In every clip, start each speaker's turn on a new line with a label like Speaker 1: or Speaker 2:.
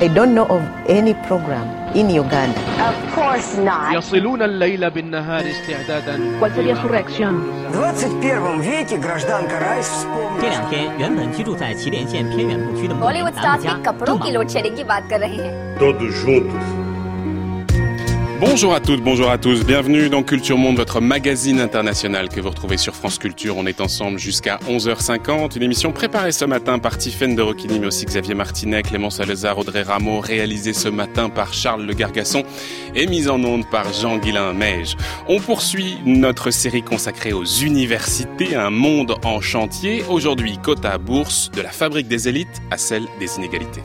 Speaker 1: I don't know of any program in Uganda.
Speaker 2: Of course not.
Speaker 3: يصلون الليل بالنهار استعدادا.
Speaker 4: ¿Cuál sería su reacción?
Speaker 5: В 21 веке гражданка Райс вспомнила.
Speaker 6: 这2天原本居住在祁连县偏远部区的牧民
Speaker 2: Bollywood
Speaker 6: 达
Speaker 2: stars
Speaker 6: 家
Speaker 2: के कपड़ों की load shedding की बात कर रहे हैं.
Speaker 7: Todos juntos.
Speaker 8: Bonjour à toutes, bonjour à tous, bienvenue dans Culture Monde, votre magazine international que vous retrouvez sur France Culture. On est ensemble jusqu'à 11h50, une émission préparée ce matin par Tiffaine de Roquigny, mais aussi Xavier Martinet, Clément Salazar, Audrey Rameau, réalisée ce matin par Charles Le Gargasson et mise en onde par Jean-Guilain Meige. On poursuit notre série consacrée aux universités, un monde en chantier. Aujourd'hui, quota à bourse, de la fabrique des élites à celle des inégalités.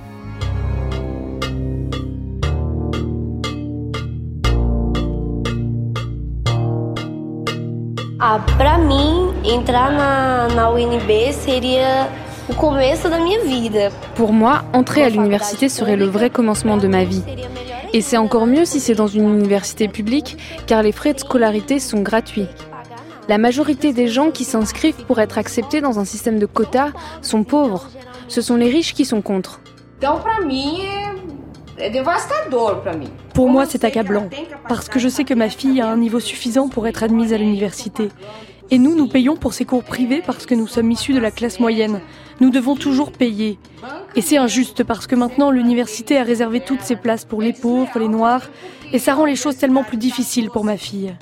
Speaker 9: Para mim, entrar na UNB seria o começo da minha vida.
Speaker 10: Pour moi, entrer à l'université serait le vrai commencement de ma vie. Et c'est encore mieux si c'est dans une université publique, car les frais de scolarité sont gratuits. La majorité des gens qui s'inscrivent pour être acceptés dans un système de quotas sont pauvres. Ce sont les riches qui sont contre.
Speaker 11: Pour moi, c'est accablant, parce que je sais que ma fille a un niveau suffisant pour être admise à l'université. Et nous payons pour ces cours privés parce que nous sommes issus de la classe moyenne. Nous devons toujours payer. Et c'est injuste parce que maintenant, l'université a réservé toutes ses places pour les pauvres, les noirs, et ça rend les choses tellement plus difficiles pour ma fille.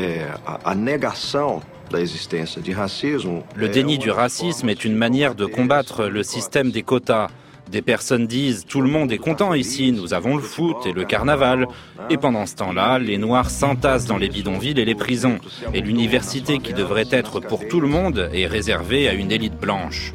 Speaker 12: Le déni du racisme est une manière de combattre le système des quotas. Des personnes disent « tout le monde est content ici, nous avons le foot et le carnaval ». Et pendant ce temps-là, les Noirs s'entassent dans les bidonvilles et les prisons. Et l'université qui devrait être pour tout le monde est réservée à une élite blanche.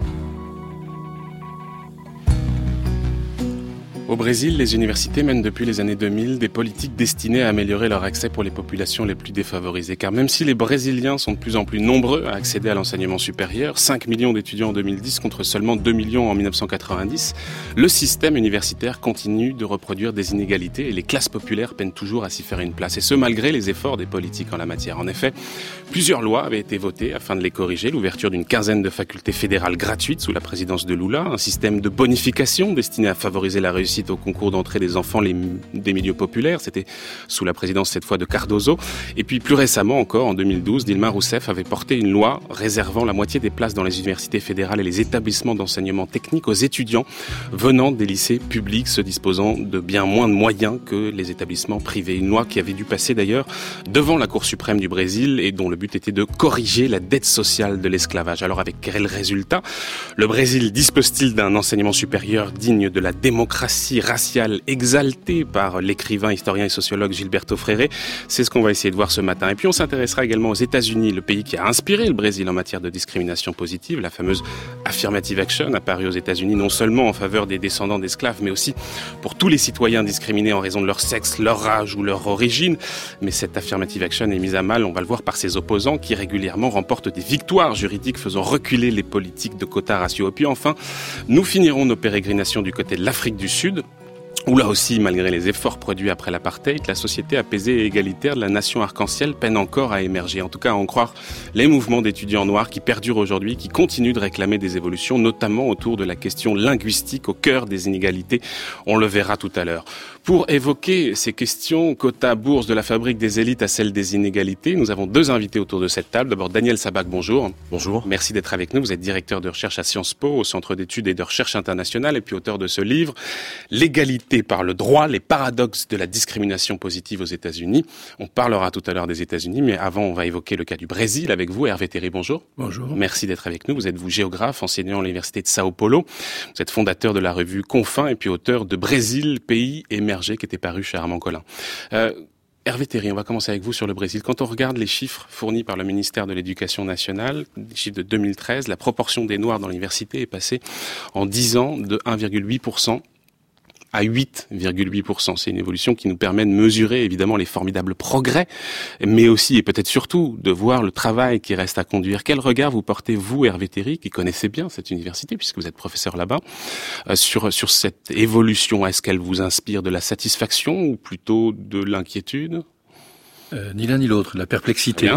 Speaker 8: Au Brésil, les universités mènent depuis les années 2000 des politiques destinées à améliorer leur accès pour les populations les plus défavorisées. Car même si les Brésiliens sont de plus en plus nombreux à accéder à l'enseignement supérieur, 5 millions d'étudiants en 2010 contre seulement 2 millions en 1990, le système universitaire continue de reproduire des inégalités et les classes populaires peinent toujours à s'y faire une place. Et ce, malgré les efforts des politiques en la matière. En effet, plusieurs lois avaient été votées afin de les corriger. L'ouverture d'une quinzaine de facultés fédérales gratuites sous la présidence de Lula, un système de bonification destiné à favoriser la réussite au concours d'entrée des enfants des milieux populaires, c'était sous la présidence cette fois de Cardoso, et puis plus récemment encore en 2012, Dilma Rousseff avait porté une loi réservant la moitié des places dans les universités fédérales et les établissements d'enseignement technique aux étudiants venant des lycées publics se disposant de bien moins de moyens que les établissements privés. Une loi qui avait dû passer d'ailleurs devant la Cour suprême du Brésil et dont le but était de corriger la dette sociale de l'esclavage. Alors avec quel résultat? Le Brésil dispose-t-il d'un enseignement supérieur digne de la démocratie raciale exaltée par l'écrivain, historien et sociologue Gilberto Freire? C'est ce qu'on va essayer de voir ce matin. Et puis on s'intéressera également aux États-Unis, le pays qui a inspiré le Brésil en matière de discrimination positive, la fameuse Affirmative Action apparue aux États-Unis non seulement en faveur des descendants d'esclaves, mais aussi pour tous les citoyens discriminés en raison de leur sexe, leur âge ou leur origine. Mais cette Affirmative Action est mise à mal, on va le voir, par ses opposants qui régulièrement remportent des victoires juridiques faisant reculer les politiques de quotas raciaux. Et puis enfin, nous finirons nos pérégrinations du côté de l'Afrique du Sud, où là aussi, malgré les efforts produits après l'apartheid, la société apaisée et égalitaire de la nation arc-en-ciel peine encore à émerger. En tout cas, à en croire les mouvements d'étudiants noirs qui perdurent aujourd'hui, qui continuent de réclamer des évolutions, notamment autour de la question linguistique au cœur des inégalités. On le verra tout à l'heure. Pour évoquer ces questions, quota bourse de la fabrique des élites à celle des inégalités, nous avons deux invités autour de cette table. D'abord, Daniel Sabac, bonjour.
Speaker 13: Bonjour.
Speaker 8: Merci d'être avec nous. Vous êtes directeur de recherche à Sciences Po, au Centre d'études et de recherche internationale, et puis auteur de ce livre, L'égalité par le droit, les paradoxes de la discrimination positive aux États-Unis. On parlera tout à l'heure des États-Unis, mais avant, on va évoquer le cas du Brésil avec vous. Hervé Terry, bonjour.
Speaker 13: Bonjour.
Speaker 8: Merci d'être avec nous. Vous êtes géographe, enseignant à l'Université de Sao Paulo. Vous êtes fondateur de la revue Confins et puis auteur de Brésil, pays émergé, qui était paru chez Armand Collin. Hervé Terry, on va commencer avec vous sur le Brésil. Quand on regarde les chiffres fournis par le ministère de l'Éducation nationale, les chiffres de 2013, la proportion des Noirs dans l'université est passée en 10 ans de 1,8% à 8,8%. C'est une évolution qui nous permet de mesurer évidemment les formidables progrès, mais aussi et peut-être surtout de voir le travail qui reste à conduire. Quel regard vous portez, vous, Hervé Terry, qui connaissez bien cette université, puisque vous êtes professeur là-bas, sur cette évolution? Est-ce qu'elle vous inspire de la satisfaction ou plutôt de l'inquiétude?
Speaker 13: Ni l'un ni l'autre, la perplexité.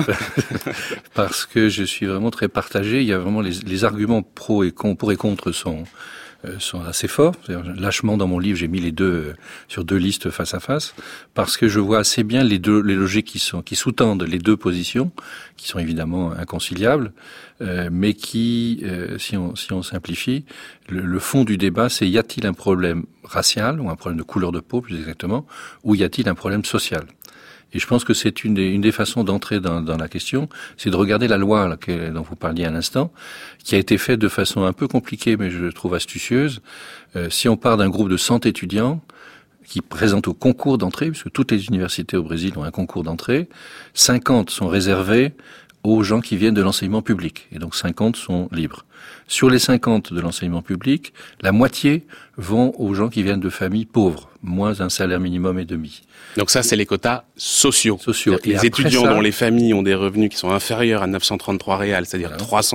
Speaker 13: Parce que je suis vraiment très partagé. Il y a vraiment les arguments pour et contre sont sont assez forts. Lâchement, dans mon livre, j'ai mis les deux sur deux listes face à face, parce que je vois assez bien les logiques qui sous-tendent les deux positions, qui sont évidemment inconciliables, mais qui, si on simplifie, le fond du débat, c'est y a-t-il un problème racial, ou un problème de couleur de peau plus exactement, ou y a-t-il un problème social ? Et je pense que c'est une des façons d'entrer dans la question, c'est de regarder la loi dont vous parliez à l'instant, qui a été faite de façon un peu compliquée, mais je trouve astucieuse. Si on part d'un groupe de 100 étudiants qui présentent au concours d'entrée, puisque toutes les universités au Brésil ont un concours d'entrée, 50 sont réservés aux gens qui viennent de l'enseignement public, et donc 50 sont libres. Sur les 50 de l'enseignement public, la moitié vont aux gens qui viennent de familles pauvres, moins un salaire minimum et demi.
Speaker 8: Donc ça, c'est les quotas sociaux.
Speaker 13: Et
Speaker 8: les étudiants dont les familles ont des revenus qui sont inférieurs à 933 réals, c'est-à-dire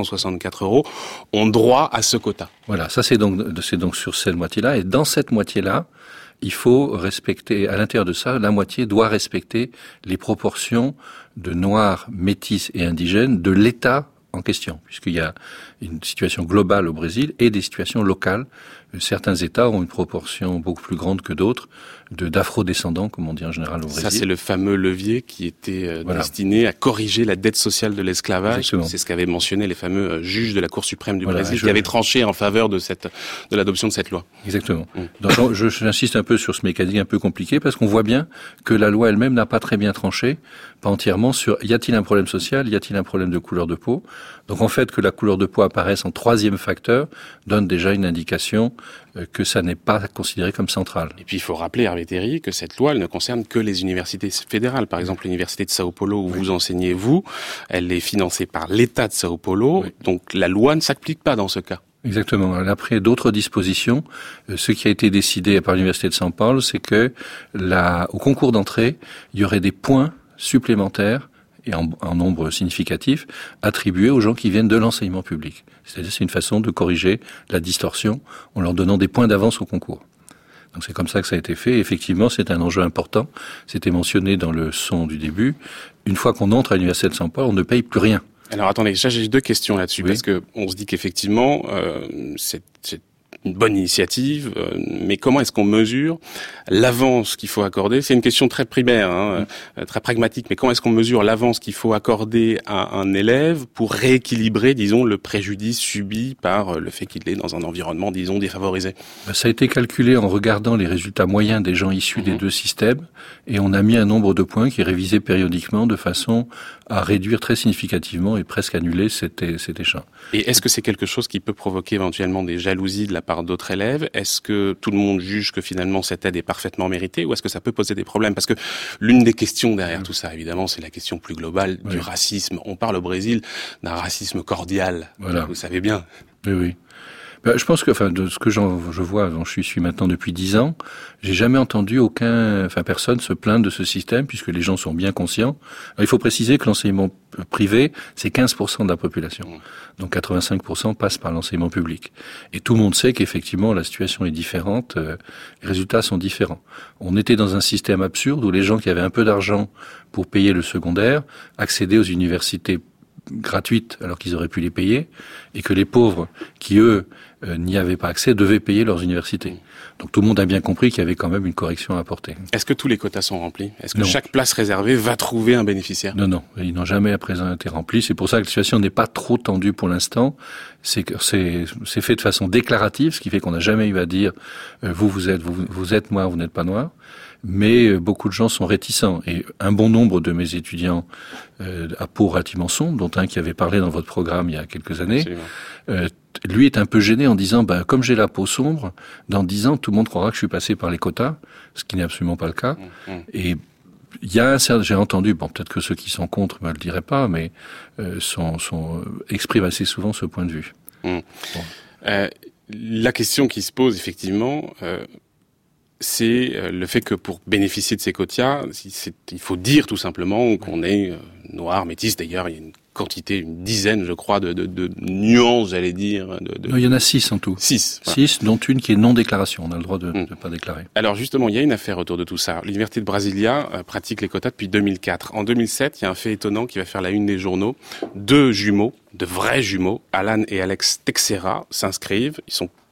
Speaker 8: 364 €, ont droit à ce quota.
Speaker 13: Voilà, ça c'est donc sur cette moitié-là, et dans cette moitié-là, il faut respecter, à l'intérieur de ça, la moitié doit respecter les proportions de noirs, métis et indigènes de l'État en question, puisqu'il y a une situation globale au Brésil et des situations locales. Certains États ont une proportion beaucoup plus grande que d'autres d'afro-descendants, comme on dit en général au Brésil.
Speaker 8: Ça, c'est le fameux levier qui était destiné à corriger la dette sociale de l'esclavage.
Speaker 13: Exactement.
Speaker 8: C'est ce qu'avaient mentionné les fameux juges de la Cour suprême du Brésil, qui avaient tranché en faveur de l'adoption de cette loi.
Speaker 13: Exactement. Donc, j'insiste un peu sur ce mécanisme un peu compliqué, parce qu'on voit bien que la loi elle-même n'a pas très bien tranché, pas entièrement, sur y a-t-il un problème social, y a-t-il un problème de couleur de peau. Donc en fait, que la couleur de peau apparaisse en troisième facteur donne déjà une indication que ça n'est pas considéré comme central.
Speaker 8: Et puis il faut rappeler, Hervé Théry, que cette loi, elle ne concerne que les universités fédérales. Par exemple, l'université de Sao Paulo où vous enseignez, elle est financée par l'État de Sao Paulo, donc la loi ne s'applique pas dans ce cas.
Speaker 13: Exactement. Après d'autres dispositions, ce qui a été décidé par l'université de São Paulo, c'est que au concours d'entrée, il y aurait des points supplémentaires et en nombre significatif, attribués aux gens qui viennent de l'enseignement public. C'est-à-dire c'est une façon de corriger la distorsion en leur donnant des points d'avance au concours. Donc c'est comme ça que ça a été fait. Et effectivement, c'est un enjeu important. C'était mentionné dans le son du début. Une fois qu'on entre à l'université de São Paulo, on ne paye plus rien.
Speaker 8: Alors attendez, j'ai deux questions là-dessus, parce que on se dit qu'effectivement, c'est une bonne initiative, mais comment est-ce qu'on mesure l'avance qu'il faut accorder ? C'est une question très primaire, très pragmatique, mais comment est-ce qu'on mesure l'avance qu'il faut accorder à un élève pour rééquilibrer, disons, le préjudice subi par le fait qu'il est dans un environnement, disons, défavorisé ?
Speaker 13: Ça a été calculé en regardant les résultats moyens des gens issus des deux systèmes, et on a mis un nombre de points qui est révisé périodiquement de façon à réduire très significativement et presque annuler cet échange.
Speaker 8: Et est-ce que c'est quelque chose qui peut provoquer éventuellement des jalousies de la part d'autres élèves ? Est-ce que tout le monde juge que finalement cette aide est parfaitement méritée, ou est-ce que ça peut poser des problèmes ? Parce que l'une des questions derrière tout ça, évidemment, c'est la question plus globale du racisme. On parle au Brésil d'un racisme cordial, vous savez bien.
Speaker 13: Oui. Je pense que, de ce que je vois, dont je suis maintenant depuis 10 ans, j'ai jamais entendu personne se plaindre de ce système, puisque les gens sont bien conscients. Alors, il faut préciser que l'enseignement privé, c'est 15% de la population. Donc 85% passent par l'enseignement public. Et tout le monde sait qu'effectivement, la situation est différente, les résultats sont différents. On était dans un système absurde où les gens qui avaient un peu d'argent pour payer le secondaire accédaient aux universités gratuites alors qu'ils auraient pu les payer, et que les pauvres qui, eux, n'y avaient pas accès devaient payer leurs universités. Donc tout le monde a bien compris qu'il y avait quand même une correction à apporter.
Speaker 8: Est-ce que tous les quotas sont remplis ? Est-ce que chaque place réservée va trouver un bénéficiaire ?
Speaker 13: Non, ils n'ont jamais à présent été remplis. C'est pour ça que la situation n'est pas trop tendue pour l'instant. C'est fait de façon déclarative, ce qui fait qu'on n'a jamais eu à dire vous êtes noir, vous n'êtes pas noir. Mais beaucoup de gens sont réticents. Et un bon nombre de mes étudiants à peau relativement sombre, dont un qui avait parlé dans votre programme il y a quelques années, lui est un peu gêné en disant comme j'ai la peau sombre, dans 10 ans, tout le monde croira que je suis passé par les quotas, ce qui n'est absolument pas le cas. Et il y a j'ai entendu, peut-être que ceux qui sont contre me le diraient pas, mais expriment assez souvent ce point de vue.
Speaker 8: La question qui se pose effectivement, c'est le fait que pour bénéficier de ces quotas, il faut dire tout simplement qu'on est noir, métis. D'ailleurs, il y a une dizaine, je crois, de nuances, j'allais dire.
Speaker 13: Non, il y en a 6 en tout.
Speaker 8: 6.
Speaker 13: 6, dont une qui est non-déclaration. On a le droit de ne pas déclarer.
Speaker 8: Alors justement, il y a une affaire autour de tout ça. L'Université de Brasilia pratique les quotas depuis 2004. En 2007, il y a un fait étonnant qui va faire la une des journaux. 2 jumeaux, de vrais jumeaux, Alan et Alex Teixeira, s'inscrivent. Ils sont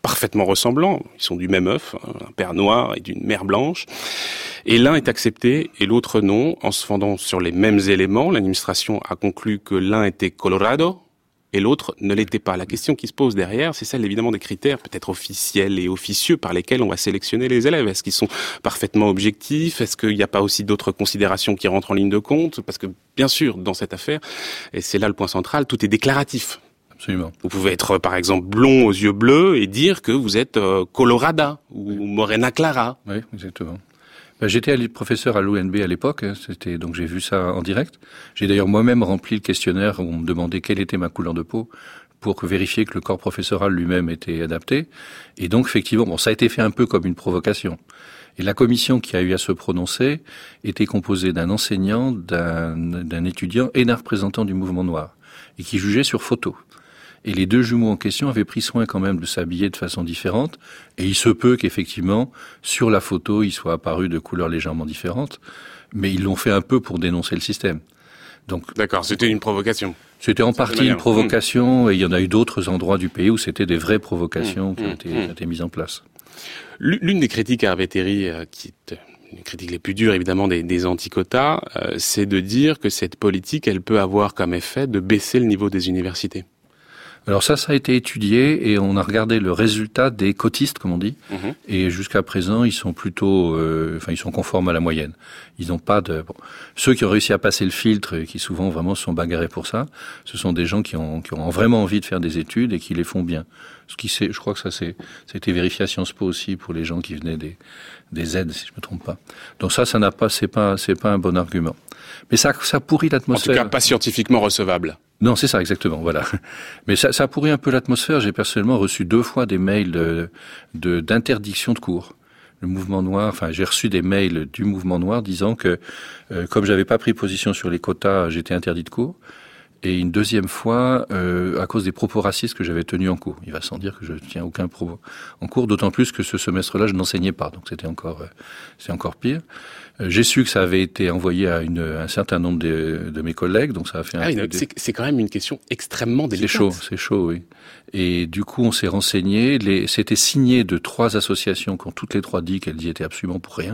Speaker 8: parfaitement ressemblants. Ils sont du même œuf, un père noir et d'une mère blanche. Et l'un est accepté et l'autre non. En se fondant sur les mêmes éléments, l'administration a conclu que l'un était Colorado et l'autre ne l'était pas. La question qui se pose derrière, c'est celle évidemment des critères peut-être officiels et officieux par lesquels on va sélectionner les élèves. Est-ce qu'ils sont parfaitement objectifs? Est-ce qu'il n'y a pas aussi d'autres considérations qui rentrent en ligne de compte? Parce que bien sûr, dans cette affaire, et c'est là le point central, tout est déclaratif.
Speaker 13: Absolument.
Speaker 8: Vous pouvez être par exemple blond aux yeux bleus et dire que vous êtes Colorada ou Morena Clara.
Speaker 13: Oui, exactement. J'étais professeur à l'UNB à l'époque, donc j'ai vu ça en direct. J'ai d'ailleurs moi-même rempli le questionnaire où on me demandait quelle était ma couleur de peau pour vérifier que le corps professoral lui-même était adapté. Et donc effectivement, ça a été fait un peu comme une provocation. Et la commission qui a eu à se prononcer était composée d'un enseignant, d'un étudiant et d'un représentant du mouvement noir, et qui jugeait sur photo. Et les deux jumeaux en question avaient pris soin quand même de s'habiller de façon différente. Et il se peut qu'effectivement, sur la photo, ils soient apparus de couleurs légèrement différentes. Mais ils l'ont fait un peu pour dénoncer le système. Donc,
Speaker 8: d'accord, c'était une provocation.
Speaker 13: C'était en partie une provocation. Et il y en a eu d'autres endroits du pays où c'était des vraies provocations qui ont été mises en place.
Speaker 8: L'une des critiques à Hervé Terry, qui est une critique les plus dures évidemment des anti-quotas, c'est de dire que cette politique, elle peut avoir comme effet de baisser le niveau des universités.
Speaker 13: Alors ça a été étudié et on a regardé le résultat des cotistes, comme on dit. Et jusqu'à présent, ils sont plutôt, ils sont conformes à la moyenne. Ils n'ont pas de. Ceux qui ont réussi à passer le filtre et qui souvent vraiment se sont bagarrés pour ça, ce sont des gens qui ont vraiment envie de faire des études et qui les font bien. Je crois que ça a été vérifié à Sciences Po aussi pour les gens qui venaient des aides, si je me trompe pas. Donc ça n'a pas, c'est pas un bon argument. Mais ça pourrit l'atmosphère.
Speaker 8: En tout cas, pas scientifiquement recevable.
Speaker 13: Non, c'est ça, exactement, voilà. Mais ça pourrit un peu l'atmosphère. J'ai personnellement reçu 2 fois des mails d'interdiction de cours. Le mouvement noir, j'ai reçu des mails du mouvement noir disant que, comme j'avais pas pris position sur les quotas, j'étais interdit de cours. Et une deuxième fois, à cause des propos racistes que j'avais tenus en cours. Il va sans dire que je tiens aucun propos en cours, d'autant plus que ce semestre-là, je n'enseignais pas. Donc c'est encore pire. J'ai su que ça avait été envoyé à un certain nombre de mes collègues, donc ça a fait
Speaker 8: c'est quand même une question extrêmement délicate.
Speaker 13: C'est chaud, oui. Et du coup, on s'est renseigné. C'était signé de 3 associations qui ont toutes les 3 dit qu'elles y étaient absolument pour rien.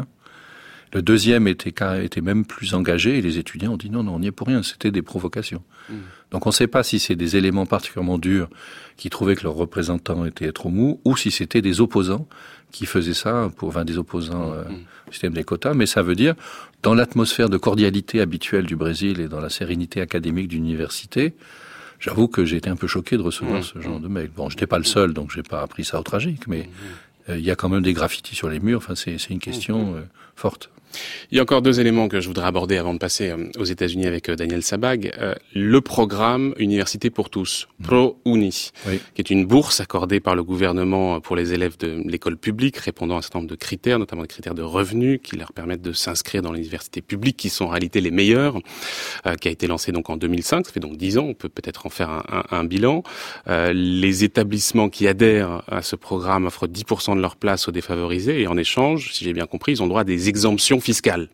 Speaker 13: Le deuxième était même plus engagé et les étudiants ont dit non, on n'y est pour rien, c'était des provocations. Donc on ne sait pas si c'est des éléments particulièrement durs qui trouvaient que leurs représentants étaient trop mous ou si c'était des opposants qui faisaient ça, des opposants au système des quotas. Mais ça veut dire, dans l'atmosphère de cordialité habituelle du Brésil et dans la sérénité académique d'une université, j'avoue que j'ai été un peu choqué de recevoir ce genre de mail. Bon, j'étais pas le seul, donc j'ai pas appris ça au tragique, mais il y a quand même des graffitis sur les murs. C'est une question forte.
Speaker 8: Il y a encore 2 éléments que je voudrais aborder avant de passer aux États-Unis avec Daniel Sabag. Le programme Université pour tous, Pro-Uni, qui est une bourse accordée par le gouvernement pour les élèves de l'école publique, répondant à un certain nombre de critères, notamment des critères de revenus, qui leur permettent de s'inscrire dans les universités publiques, qui sont en réalité les meilleures, qui a été lancé donc en 2005, ça fait donc 10 ans, on peut peut-être en faire un bilan. Les établissements qui adhèrent à ce programme offrent 10% de leur place aux défavorisés, et en échange, si j'ai bien compris, ils ont droit à des exemptions fiscale.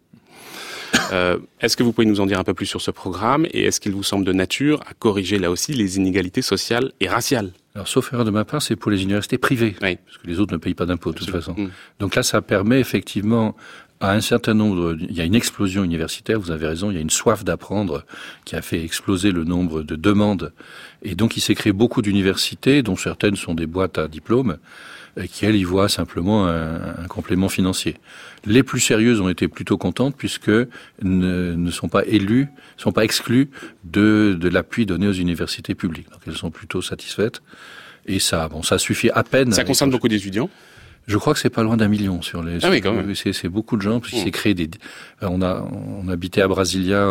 Speaker 8: Est-ce que vous pouvez nous en dire un peu plus sur ce programme et est-ce qu'il vous semble de nature à corriger là aussi les inégalités sociales et raciales?
Speaker 13: Alors, sauf erreur de ma part, c'est pour les universités privées, parce que les autres ne payent pas d'impôts de toute façon. Donc là, ça permet effectivement à un certain nombre, il y a une explosion universitaire, vous avez raison, il y a une soif d'apprendre qui a fait exploser le nombre de demandes. Et donc, il s'est créé beaucoup d'universités, dont certaines sont des boîtes à diplômes, qui, elles, y voient simplement un complément financier. Les plus sérieuses ont été plutôt contentes puisque ne sont pas exclues de l'appui donné aux universités publiques. Donc, elles sont plutôt satisfaites. Et ça suffit à peine.
Speaker 8: Ça concerne beaucoup d'étudiants?
Speaker 13: Je crois que c'est pas loin d'1 million sur les.
Speaker 8: Ah oui, quand même.
Speaker 13: C'est beaucoup de gens parce qu'il s'est créé on habitait à Brasilia.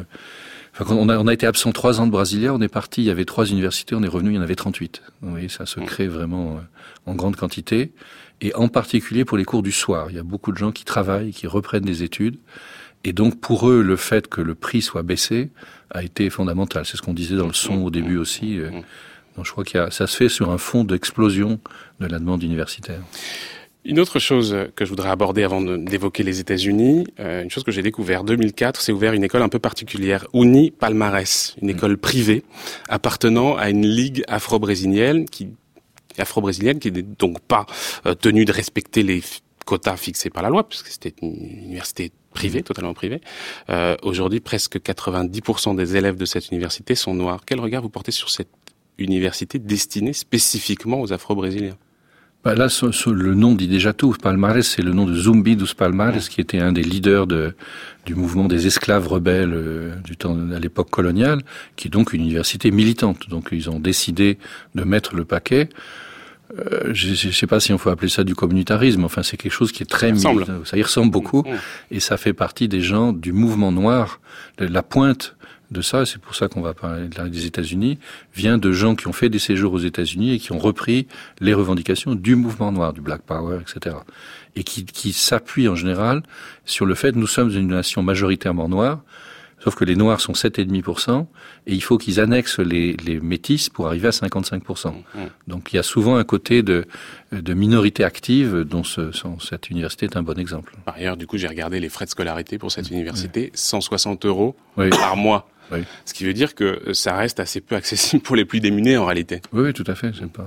Speaker 13: On a été absent 3 ans de Brasilia, on est parti, il y avait 3 universités, on est revenu, il y en avait 38. Vous voyez, ça se crée vraiment en grande quantité. Et en particulier pour les cours du soir. Il y a beaucoup de gens qui travaillent, qui reprennent des études. Et donc, pour eux, le fait que le prix soit baissé a été fondamental. C'est ce qu'on disait dans le son au début aussi. Donc, je crois ça se fait sur un fond d'explosion de la demande universitaire.
Speaker 8: Une autre chose que je voudrais aborder avant d'évoquer les États-Unis, une chose que j'ai découvert, 2004, s'est ouvert une école un peu particulière, Uni Palmares, une école privée appartenant à une ligue afro-brésilienne qui afro-brésilienne, qui n'est donc pas tenue de respecter les quotas fixés par la loi, puisque c'était une université privée, totalement privée. Aujourd'hui, presque 90% des élèves de cette université sont noirs. Quel regard vous portez sur cette université destinée spécifiquement aux afro-brésiliens?
Speaker 13: Là, le nom dit déjà tout. Palmares, c'est le nom de Zumbi dos Palmares, qui était un des leaders du mouvement des esclaves rebelles à l'époque coloniale, qui est donc une université militante. Donc, ils ont décidé de mettre le paquet. Je ne sais pas si on peut appeler ça du communautarisme. Enfin, c'est quelque chose qui est très militant. Ça y ressemble beaucoup. Et ça fait partie des gens du mouvement noir, de la pointe de ça, c'est pour ça qu'on va parler des États-Unis, vient de gens qui ont fait des séjours aux États-Unis et qui ont repris les revendications du mouvement noir, du Black Power, etc. Et qui s'appuient en général sur le fait que nous sommes une nation majoritairement noire, sauf que les Noirs sont 7,5%, et il faut qu'ils annexent les métis pour arriver à 55%. Donc il y a souvent un côté de minorité active dont cette université est un bon exemple.
Speaker 8: Par ailleurs, du coup, j'ai regardé les frais de scolarité pour cette université, 160 € par mois. Oui. Ce qui veut dire que ça reste assez peu accessible pour les plus démunis en réalité.
Speaker 13: Oui, tout à fait. C'est pas...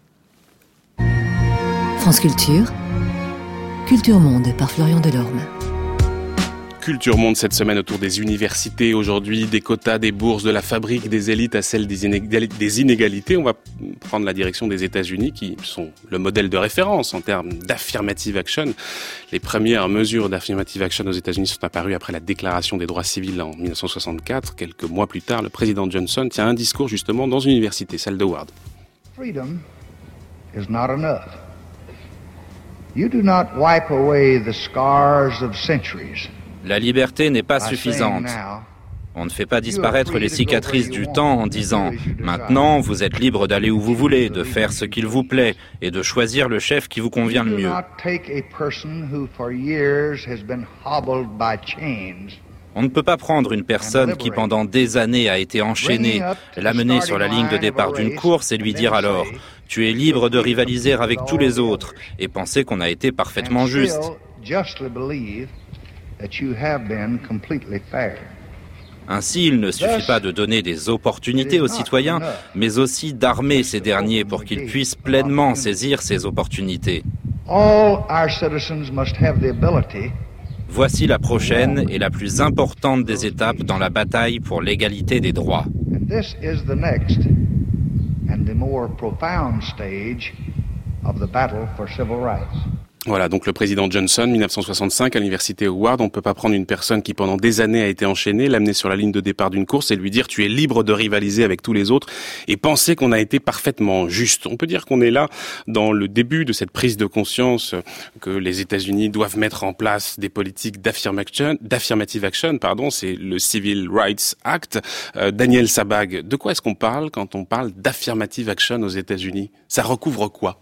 Speaker 4: France Culture, Culture Monde par Florian Delorme.
Speaker 8: Culture Monde cette semaine autour des universités, aujourd'hui des quotas, des bourses, de la fabrique des élites à celle des inégalités. On va prendre la direction des États-Unis qui sont le modèle de référence en termes d'affirmative action. Les premières mesures d'affirmative action aux États-Unis sont apparues après la déclaration des droits civils en 1964. Quelques mois plus tard, le président Johnson tient un discours justement dans une université, celle de Howard.
Speaker 7: Freedom is not enough. You do not wipe away the scars of centuries.
Speaker 12: La liberté n'est pas suffisante. On ne fait pas disparaître les cicatrices du temps en disant « Maintenant, vous êtes libre d'aller où vous voulez, de faire ce qu'il vous plaît et de choisir le chef qui vous convient le mieux. » On ne peut pas prendre une personne qui pendant des années a été enchaînée, l'amener sur la ligne de départ d'une course et lui dire alors « Tu es libre de rivaliser avec tous les autres » et penser qu'on a été parfaitement juste. Ainsi, il ne suffit pas de donner des opportunités aux citoyens, mais aussi d'armer ces derniers pour qu'ils puissent pleinement saisir ces opportunités. Voici la prochaine et la plus importante des étapes dans la bataille pour l'égalité des droits.
Speaker 8: Voilà, donc le président Johnson, 1965, à l'université Howard, on ne peut pas prendre une personne qui pendant des années a été enchaînée, l'amener sur la ligne de départ d'une course et lui dire tu es libre de rivaliser avec tous les autres et penser qu'on a été parfaitement juste. On peut dire qu'on est là dans le début de cette prise de conscience que les États-Unis doivent mettre en place des politiques d'affirmative action, c'est le Civil Rights Act. Daniel Sabag, de quoi est-ce qu'on parle quand on parle d'affirmative action aux États-Unis? Ça recouvre quoi?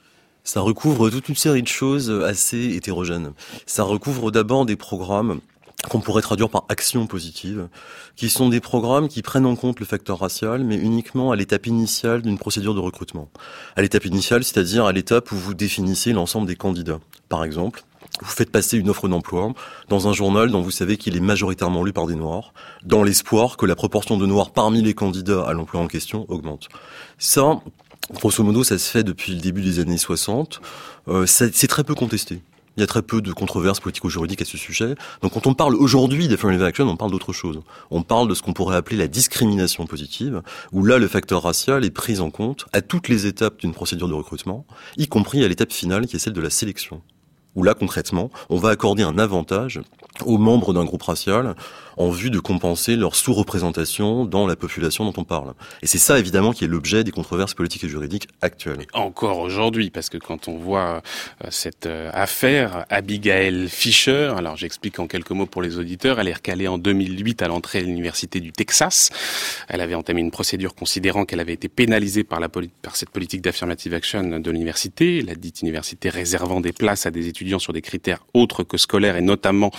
Speaker 14: Ça recouvre toute une série de choses assez hétérogènes. Ça recouvre d'abord des programmes qu'on pourrait traduire par actions positives, qui sont des programmes qui prennent en compte le facteur racial, mais uniquement à l'étape initiale d'une procédure de recrutement. À l'étape initiale, c'est-à-dire à l'étape où vous définissez l'ensemble des candidats. Par exemple, vous faites passer une offre d'emploi dans un journal dont vous savez qu'il est majoritairement lu par des Noirs, dans l'espoir que la proportion de Noirs parmi les candidats à l'emploi en question augmente. Ça, grosso modo, ça se fait depuis le début des années 60. C'est très peu contesté. Il y a très peu de controverses politico-juridiques à ce sujet. Donc quand on parle aujourd'hui d'affirmative action, on parle d'autre chose. On parle de ce qu'on pourrait appeler la discrimination positive, où là, le facteur racial est pris en compte à toutes les étapes d'une procédure de recrutement, y compris à l'étape finale qui est celle de la sélection. Où là, concrètement, on va accorder un avantage aux membres d'un groupe racial en vue de compenser leur sous-représentation dans la population dont on parle. Et c'est ça, évidemment, qui est l'objet des controverses politiques et juridiques actuelles.
Speaker 8: Encore aujourd'hui, parce que quand on voit cette affaire, Abigail Fisher, alors j'explique en quelques mots pour les auditeurs, elle est recalée en 2008 à l'entrée à l'université du Texas. Elle avait entamé une procédure considérant qu'elle avait été pénalisée par cette politique d'affirmative action de l'université, la dite université réservant des places à des étudiants sur des critères autres que scolaires et notamment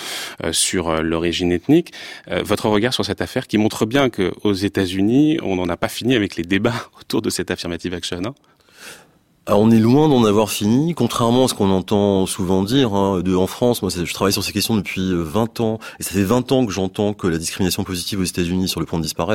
Speaker 8: sur l'origine ethnique. Votre regard sur cette affaire qui montre bien qu'aux États-Unis, on n'en a pas fini avec les débats autour de cette affirmative action, hein?
Speaker 14: Alors on est loin d'en avoir fini, contrairement à ce qu'on entend souvent dire. En France, moi je travaille sur ces questions depuis 20 ans, et ça fait 20 ans que j'entends que la discrimination positive aux États-Unis est sur le point de disparaître.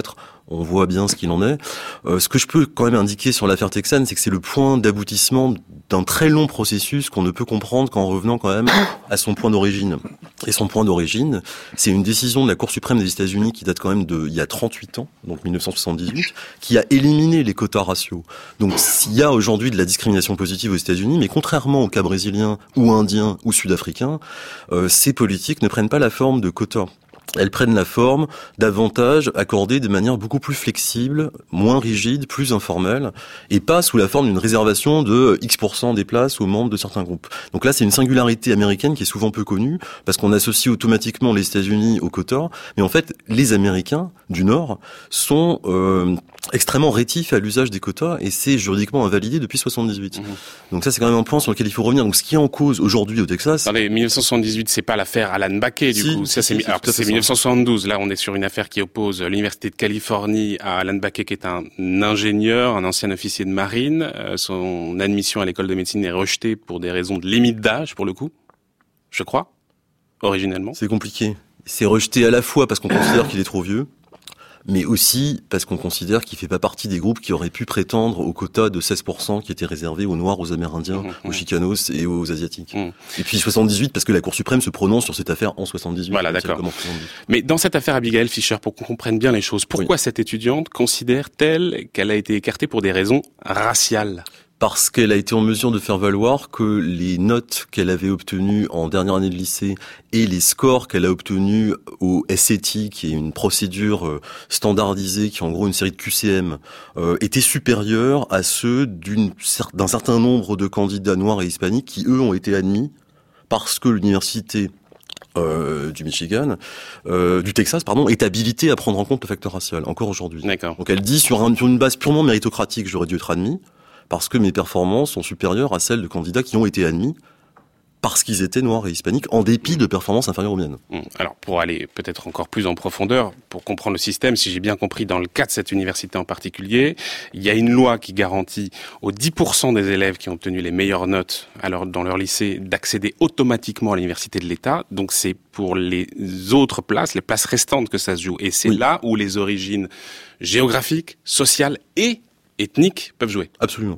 Speaker 14: on voit bien ce qu'il en est. Ce que je peux quand même indiquer sur l'affaire texane, c'est que c'est le point d'aboutissement d'un très long processus qu'on ne peut comprendre qu'en revenant quand même à son point d'origine. Et son point d'origine, c'est une décision de la Cour suprême des États-Unis qui date quand même il y a 38 ans, donc 1978, qui a éliminé les quotas raciaux. Donc s'il y a aujourd'hui de la discrimination positive aux États-Unis, mais contrairement aux cas brésiliens ou indiens ou sud-africains, ces politiques ne prennent pas la forme de quotas. Elles prennent la forme d'avantages accordés de manière beaucoup plus flexible, moins rigide, plus informelle, et pas sous la forme d'une réservation de X% des places aux membres de certains groupes. Donc là, c'est une singularité américaine qui est souvent peu connue, parce qu'on associe automatiquement les États-Unis aux quotas, mais en fait, les Américains du Nord sont extrêmement rétifs à l'usage des quotas, et c'est juridiquement invalidé depuis 78. Donc ça, c'est quand même un point sur lequel il faut revenir. Donc ce qui est en cause aujourd'hui au Texas...
Speaker 8: Attendez, 1978, c'est pas l'affaire Alan Baquet, du coup. Ça, c'est 1972. Là, on est sur une affaire qui oppose l'Université de Californie à Alan Baquet, qui est un ingénieur, un ancien officier de marine. Son admission à l'école de médecine est rejetée pour des raisons de limite d'âge, pour le coup. Je crois. Originellement.
Speaker 14: C'est compliqué. C'est rejeté à la fois parce qu'on considère qu'il est trop vieux, mais aussi parce qu'on considère qu'il fait pas partie des groupes qui auraient pu prétendre au quota de 16% qui était réservé aux Noirs, aux Amérindiens, aux Chicanos et aux Asiatiques. Et puis 78 parce que la Cour suprême se prononce sur cette affaire en 78.
Speaker 8: Voilà, d'accord. Mais dans cette affaire Abigail Fisher, pour qu'on comprenne bien les choses, pourquoi cette étudiante considère-t-elle qu'elle a été écartée pour des raisons raciales ?
Speaker 14: Parce qu'elle a été en mesure de faire valoir que les notes qu'elle avait obtenues en dernière année de lycée et les scores qu'elle a obtenus au SAT, qui est une procédure standardisée, qui est en gros une série de QCM, étaient supérieurs à ceux d'un certain nombre de candidats noirs et hispaniques qui, eux, ont été admis parce que l'université du Michigan, du Texas, pardon, est habilitée à prendre en compte le facteur racial, encore aujourd'hui.
Speaker 8: D'accord.
Speaker 14: Donc elle dit, sur une base purement méritocratique, j'aurais dû être admis, parce que mes performances sont supérieures à celles de candidats qui ont été admis parce qu'ils étaient noirs et hispaniques, en dépit de performances inférieures aux miennes.
Speaker 8: Alors, pour aller peut-être encore plus en profondeur, pour comprendre le système, si j'ai bien compris, dans le cas de cette université en particulier, il y a une loi qui garantit aux 10% des élèves qui ont obtenu les meilleures notes dans leur lycée d'accéder automatiquement à l'université de l'État. Donc, c'est pour les autres places, les places restantes que ça se joue. Et c'est là où les origines géographiques, sociales et ethniques peuvent jouer.
Speaker 14: Absolument.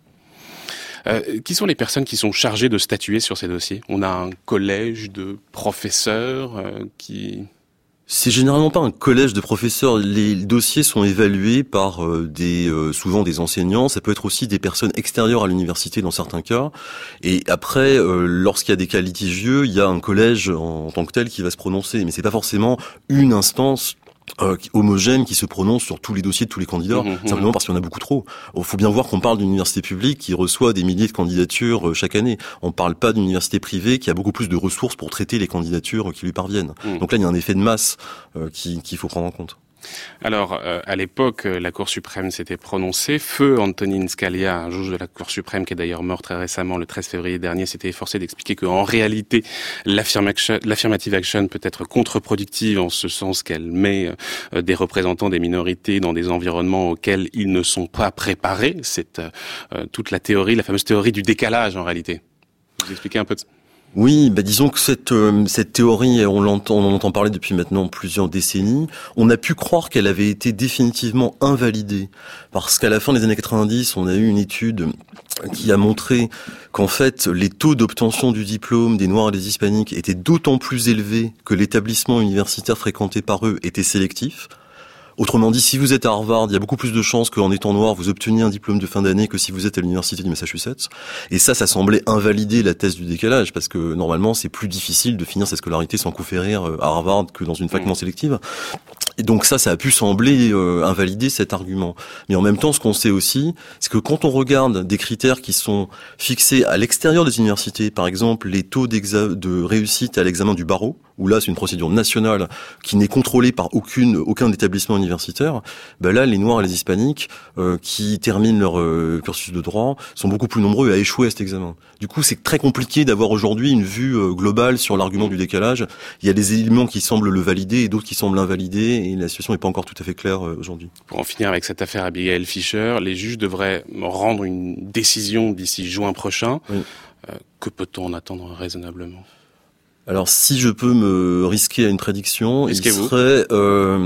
Speaker 8: Qui sont les personnes qui sont chargées de statuer sur ces dossiers ? On a un collège de professeurs qui...
Speaker 14: C'est généralement pas un collège de professeurs. Les dossiers sont évalués par souvent des enseignants. Ça peut être aussi des personnes extérieures à l'université dans certains cas. Et après, lorsqu'il y a des cas litigieux, il y a un collège en tant que tel qui va se prononcer. Mais c'est pas forcément une instance homogène qui se prononce sur tous les dossiers de tous les candidats, simplement parce qu'il y en a beaucoup trop. Il faut bien voir qu'on parle d'une université publique qui reçoit des milliers de candidatures chaque année. On ne parle pas d'une université privée qui a beaucoup plus de ressources pour traiter les candidatures qui lui parviennent. Donc là, il y a un effet de masse qu'il faut prendre en compte.
Speaker 8: Alors, à l'époque, la Cour suprême s'était prononcée. Feu Antonin Scalia, un juge de la Cour suprême qui est d'ailleurs mort très récemment, le 13 février dernier, s'était efforcé d'expliquer qu'en réalité, l'affirmative action peut être contre-productive en ce sens qu'elle met des représentants des minorités dans des environnements auxquels ils ne sont pas préparés. C'est toute la théorie, la fameuse théorie du décalage en réalité. Vous expliquez un peu de ça ?
Speaker 14: Oui, disons que cette théorie, on entend parler depuis maintenant plusieurs décennies. On a pu croire qu'elle avait été définitivement invalidée, parce qu'à la fin des années 90, on a eu une étude qui a montré qu'en fait, les taux d'obtention du diplôme des Noirs et des Hispaniques étaient d'autant plus élevés que l'établissement universitaire fréquenté par eux était sélectif. Autrement dit, si vous êtes à Harvard, il y a beaucoup plus de chances qu'en étant noir, vous obteniez un diplôme de fin d'année que si vous êtes à l'université du Massachusetts. Et ça semblait invalider la thèse du décalage, parce que normalement, c'est plus difficile de finir sa scolarité sans coup férir à Harvard que dans une fac non sélective. Et donc ça a pu sembler invalider cet argument. Mais en même temps, ce qu'on sait aussi, c'est que quand on regarde des critères qui sont fixés à l'extérieur des universités, par exemple les taux de réussite à l'examen du barreau, où là c'est une procédure nationale qui n'est contrôlée par aucun établissement universitaire, là les Noirs et les Hispaniques qui terminent leur cursus de droit sont beaucoup plus nombreux à échouer à cet examen. Du coup, c'est très compliqué d'avoir aujourd'hui une vue globale sur l'argument du décalage. Il y a des éléments qui semblent le valider et d'autres qui semblent l'invalider, et la situation n'est pas encore tout à fait claire aujourd'hui.
Speaker 8: Pour en finir avec cette affaire Abigail Fisher, les juges devraient rendre une décision d'ici juin prochain. Oui. Que peut-on en attendre raisonnablement ?
Speaker 14: Alors, si je peux me risquer à une prédiction, il serait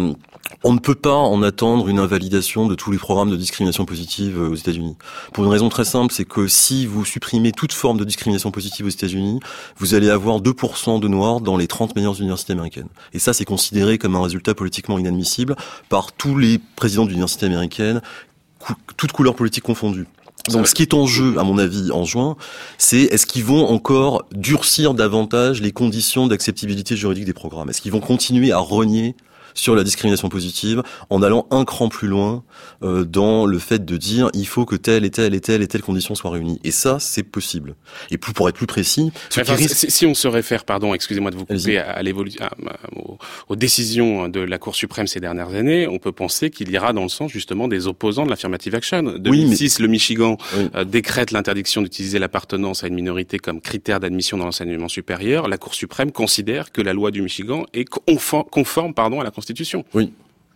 Speaker 14: On ne peut pas en attendre une invalidation de tous les programmes de discrimination positive aux États-Unis. Pour une raison très simple, c'est que si vous supprimez toute forme de discrimination positive aux États-Unis, vous allez avoir 2% de noirs dans les 30 meilleures universités américaines. Et ça, c'est considéré comme un résultat politiquement inadmissible par tous les présidents d'universités américaines, toutes couleurs politiques confondues. Donc, ce qui est en jeu, à mon avis, en juin, c'est est-ce qu'ils vont encore durcir davantage les conditions d'acceptabilité juridique des programmes? Est-ce qu'ils vont continuer à renier sur la discrimination positive en allant un cran plus loin dans le fait de dire il faut que telle et telle et telle et telle condition soient réunies. Et ça, c'est possible. Et pour être plus précis...
Speaker 8: Si on se réfère, excusez-moi de vous couper, aux décisions de la Cour suprême ces dernières années, on peut penser qu'il ira dans le sens justement des opposants de l'affirmative action. 2006, le Michigan décrète l'interdiction d'utiliser l'appartenance à une minorité comme critère d'admission dans l'enseignement supérieur. La Cour suprême considère que la loi du Michigan est conforme à la Constitution.
Speaker 14: Oui.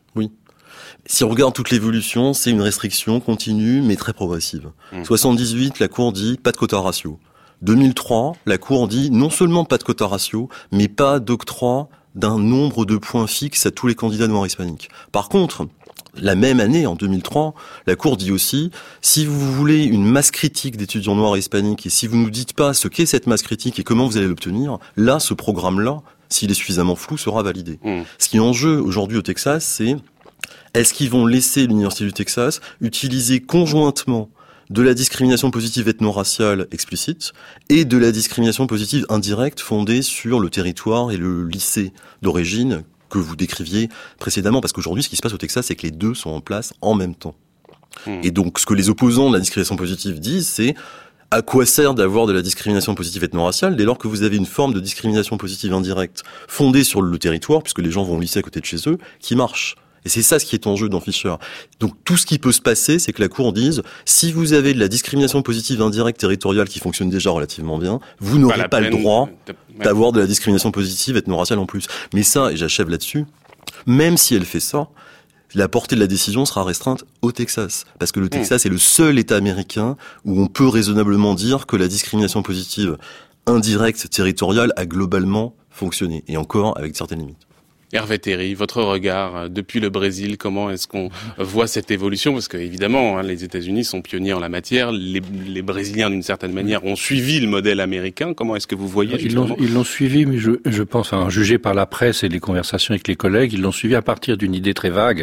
Speaker 14: Si on regarde toute l'évolution, c'est une restriction continue mais très progressive. 78, la Cour dit pas de quota ratio. 2003, la Cour dit non seulement pas de quota ratio, mais pas d'octroi d'un nombre de points fixes à tous les candidats noirs hispaniques. Par contre, la même année, en 2003, la Cour dit aussi, si vous voulez une masse critique d'étudiants noirs et hispaniques, et si vous ne nous dites pas ce qu'est cette masse critique et comment vous allez l'obtenir, là, ce programme-là, s'il est suffisamment flou, sera validé. Ce qui est en jeu aujourd'hui au Texas, c'est est-ce qu'ils vont laisser l'Université du Texas utiliser conjointement de la discrimination positive ethno-raciale explicite et de la discrimination positive indirecte fondée sur le territoire et le lycée d'origine que vous décriviez précédemment, parce qu'aujourd'hui, ce qui se passe au Texas, c'est que les deux sont en place en même temps. Et donc, ce que les opposants de la discrimination positive disent, c'est à quoi sert d'avoir de la discrimination positive ethno-raciale dès lors que vous avez une forme de discrimination positive indirecte fondée sur le territoire, puisque les gens vont au lycée à côté de chez eux, qui marche. Et c'est ça ce qui est en jeu dans Fisher. Donc tout ce qui peut se passer, c'est que la Cour dise, si vous avez de la discrimination positive indirecte territoriale qui fonctionne déjà relativement bien, vous n'aurez pas le droit d'avoir de la discrimination positive ethno-raciale en plus. Mais ça, et j'achève là-dessus, même si elle fait ça, la portée de la décision sera restreinte au Texas. Parce que le Texas est le seul État américain où on peut raisonnablement dire que la discrimination positive indirecte territoriale a globalement fonctionné. Et encore avec certaines limites.
Speaker 8: Hervé Théry, votre regard depuis le Brésil, comment est-ce qu'on voit cette évolution? Parce que évidemment, les États-Unis sont pionniers en la matière. Les Brésiliens, d'une certaine manière, ont suivi le modèle américain. Comment est-ce que vous voyez justement?
Speaker 13: Ils l'ont suivi, mais je pense, jugé par la presse et les conversations avec les collègues, ils l'ont suivi à partir d'une idée très vague,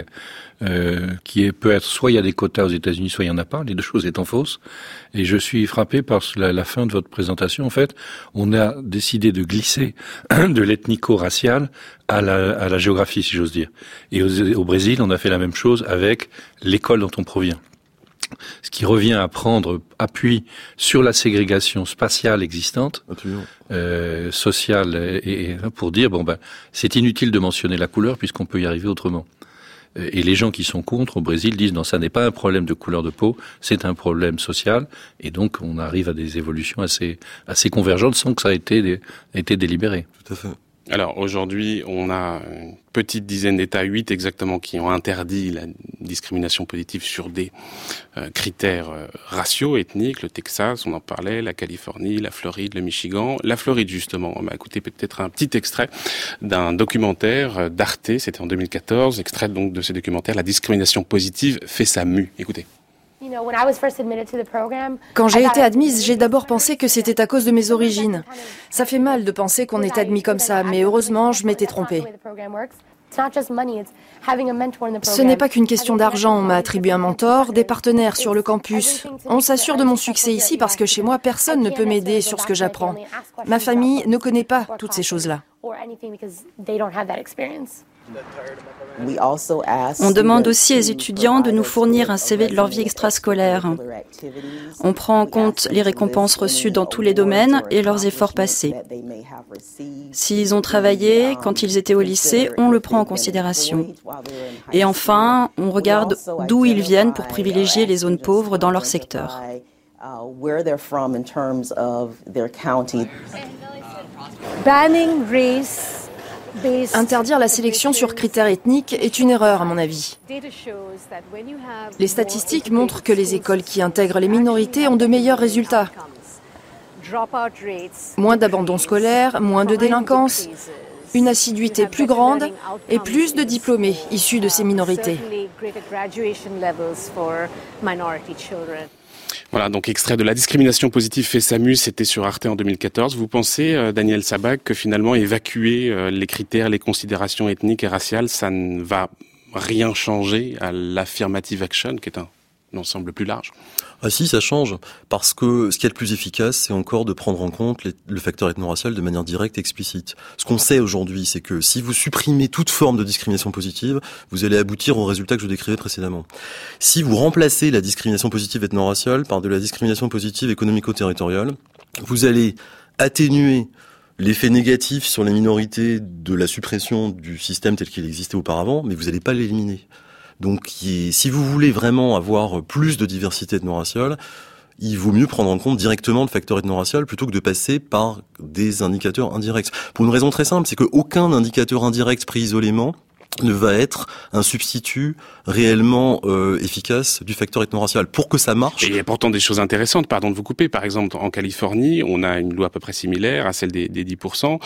Speaker 13: qui peut être soit il y a des quotas aux États-Unis, soit il y en a pas, les deux choses étant fausses. Et je suis frappé par la fin de votre présentation. En fait, on a décidé de glisser de l'ethnico-racial à la géographie, si j'ose dire. Et au Brésil, on a fait la même chose avec l'école dont on provient. Ce qui revient à prendre appui sur la ségrégation spatiale existante, sociale, et pour dire, c'est inutile de mentionner la couleur puisqu'on peut y arriver autrement. Et les gens qui sont contre au Brésil disent non, ça n'est pas un problème de couleur de peau, c'est un problème social. Et donc on arrive à des évolutions assez convergentes sans que ça ait été délibéré.
Speaker 14: Tout à fait.
Speaker 8: Alors aujourd'hui, on a une petite dizaine d'États, 8 exactement, qui ont interdit la discrimination positive sur des critères raciaux, ethniques. Le Texas, on en parlait, la Californie, la Floride, le Michigan. La Floride, justement, on va écouter peut-être un petit extrait d'un documentaire d'Arte, c'était en 2014, extrait donc de ce documentaire, La discrimination positive fait sa mue. Écoutez.
Speaker 11: Quand j'ai été admise, j'ai d'abord pensé que c'était à cause de mes origines. Ça fait mal de penser qu'on est admis comme ça, mais heureusement, je m'étais trompée. Ce n'est pas qu'une question d'argent, on m'a attribué un mentor, des partenaires sur le campus. On s'assure de mon succès ici parce que chez moi, personne ne peut m'aider sur ce que j'apprends. Ma famille ne connaît pas toutes ces choses-là.
Speaker 15: On demande aussi aux étudiants de nous fournir un CV de leur vie extrascolaire. On prend en compte les récompenses reçues dans tous les domaines et leurs efforts passés. S'ils ont travaillé quand ils étaient au lycée, on le prend en considération. Et enfin, on regarde d'où ils viennent pour privilégier les zones pauvres dans leur secteur.
Speaker 11: Interdire la sélection sur critères ethniques est une erreur, à mon avis. Les statistiques montrent que les écoles qui intègrent les minorités ont de meilleurs résultats. Moins d'abandon scolaire, moins de délinquance.
Speaker 15: une assiduité plus grande et plus de diplômés issus de ces minorités.
Speaker 8: Voilà, donc extrait de La discrimination positive fait SAMU, c'était sur Arte en 2014. Vous pensez, Daniel Sabag, que finalement évacuer les critères, les considérations ethniques et raciales, ça ne va rien changer à l'affirmative action, qui est un ensemble plus large?
Speaker 14: Ah si, ça change, parce que ce qui est le plus efficace, c'est encore de prendre en compte le facteur ethno-racial de manière directe et explicite. Ce qu'on sait aujourd'hui, c'est que si vous supprimez toute forme de discrimination positive, vous allez aboutir au résultat que je décrivais précédemment. Si vous remplacez la discrimination positive ethno-raciale par de la discrimination positive économico-territoriale, vous allez atténuer l'effet négatif sur les minorités de la suppression du système tel qu'il existait auparavant, mais vous n'allez pas l'éliminer. Donc, si vous voulez vraiment avoir plus de diversité ethno-raciale, il vaut mieux prendre en compte directement le facteur ethno-racial plutôt que de passer par des indicateurs indirects. Pour une raison très simple, c'est qu'aucun indicateur indirect pris isolément ne va être un substitut réellement efficace du facteur ethno-racial. Pour que ça marche...
Speaker 8: Et il y a pourtant des choses intéressantes, pardon de vous couper. Par exemple, en Californie, on a une loi à peu près similaire à celle des 10%,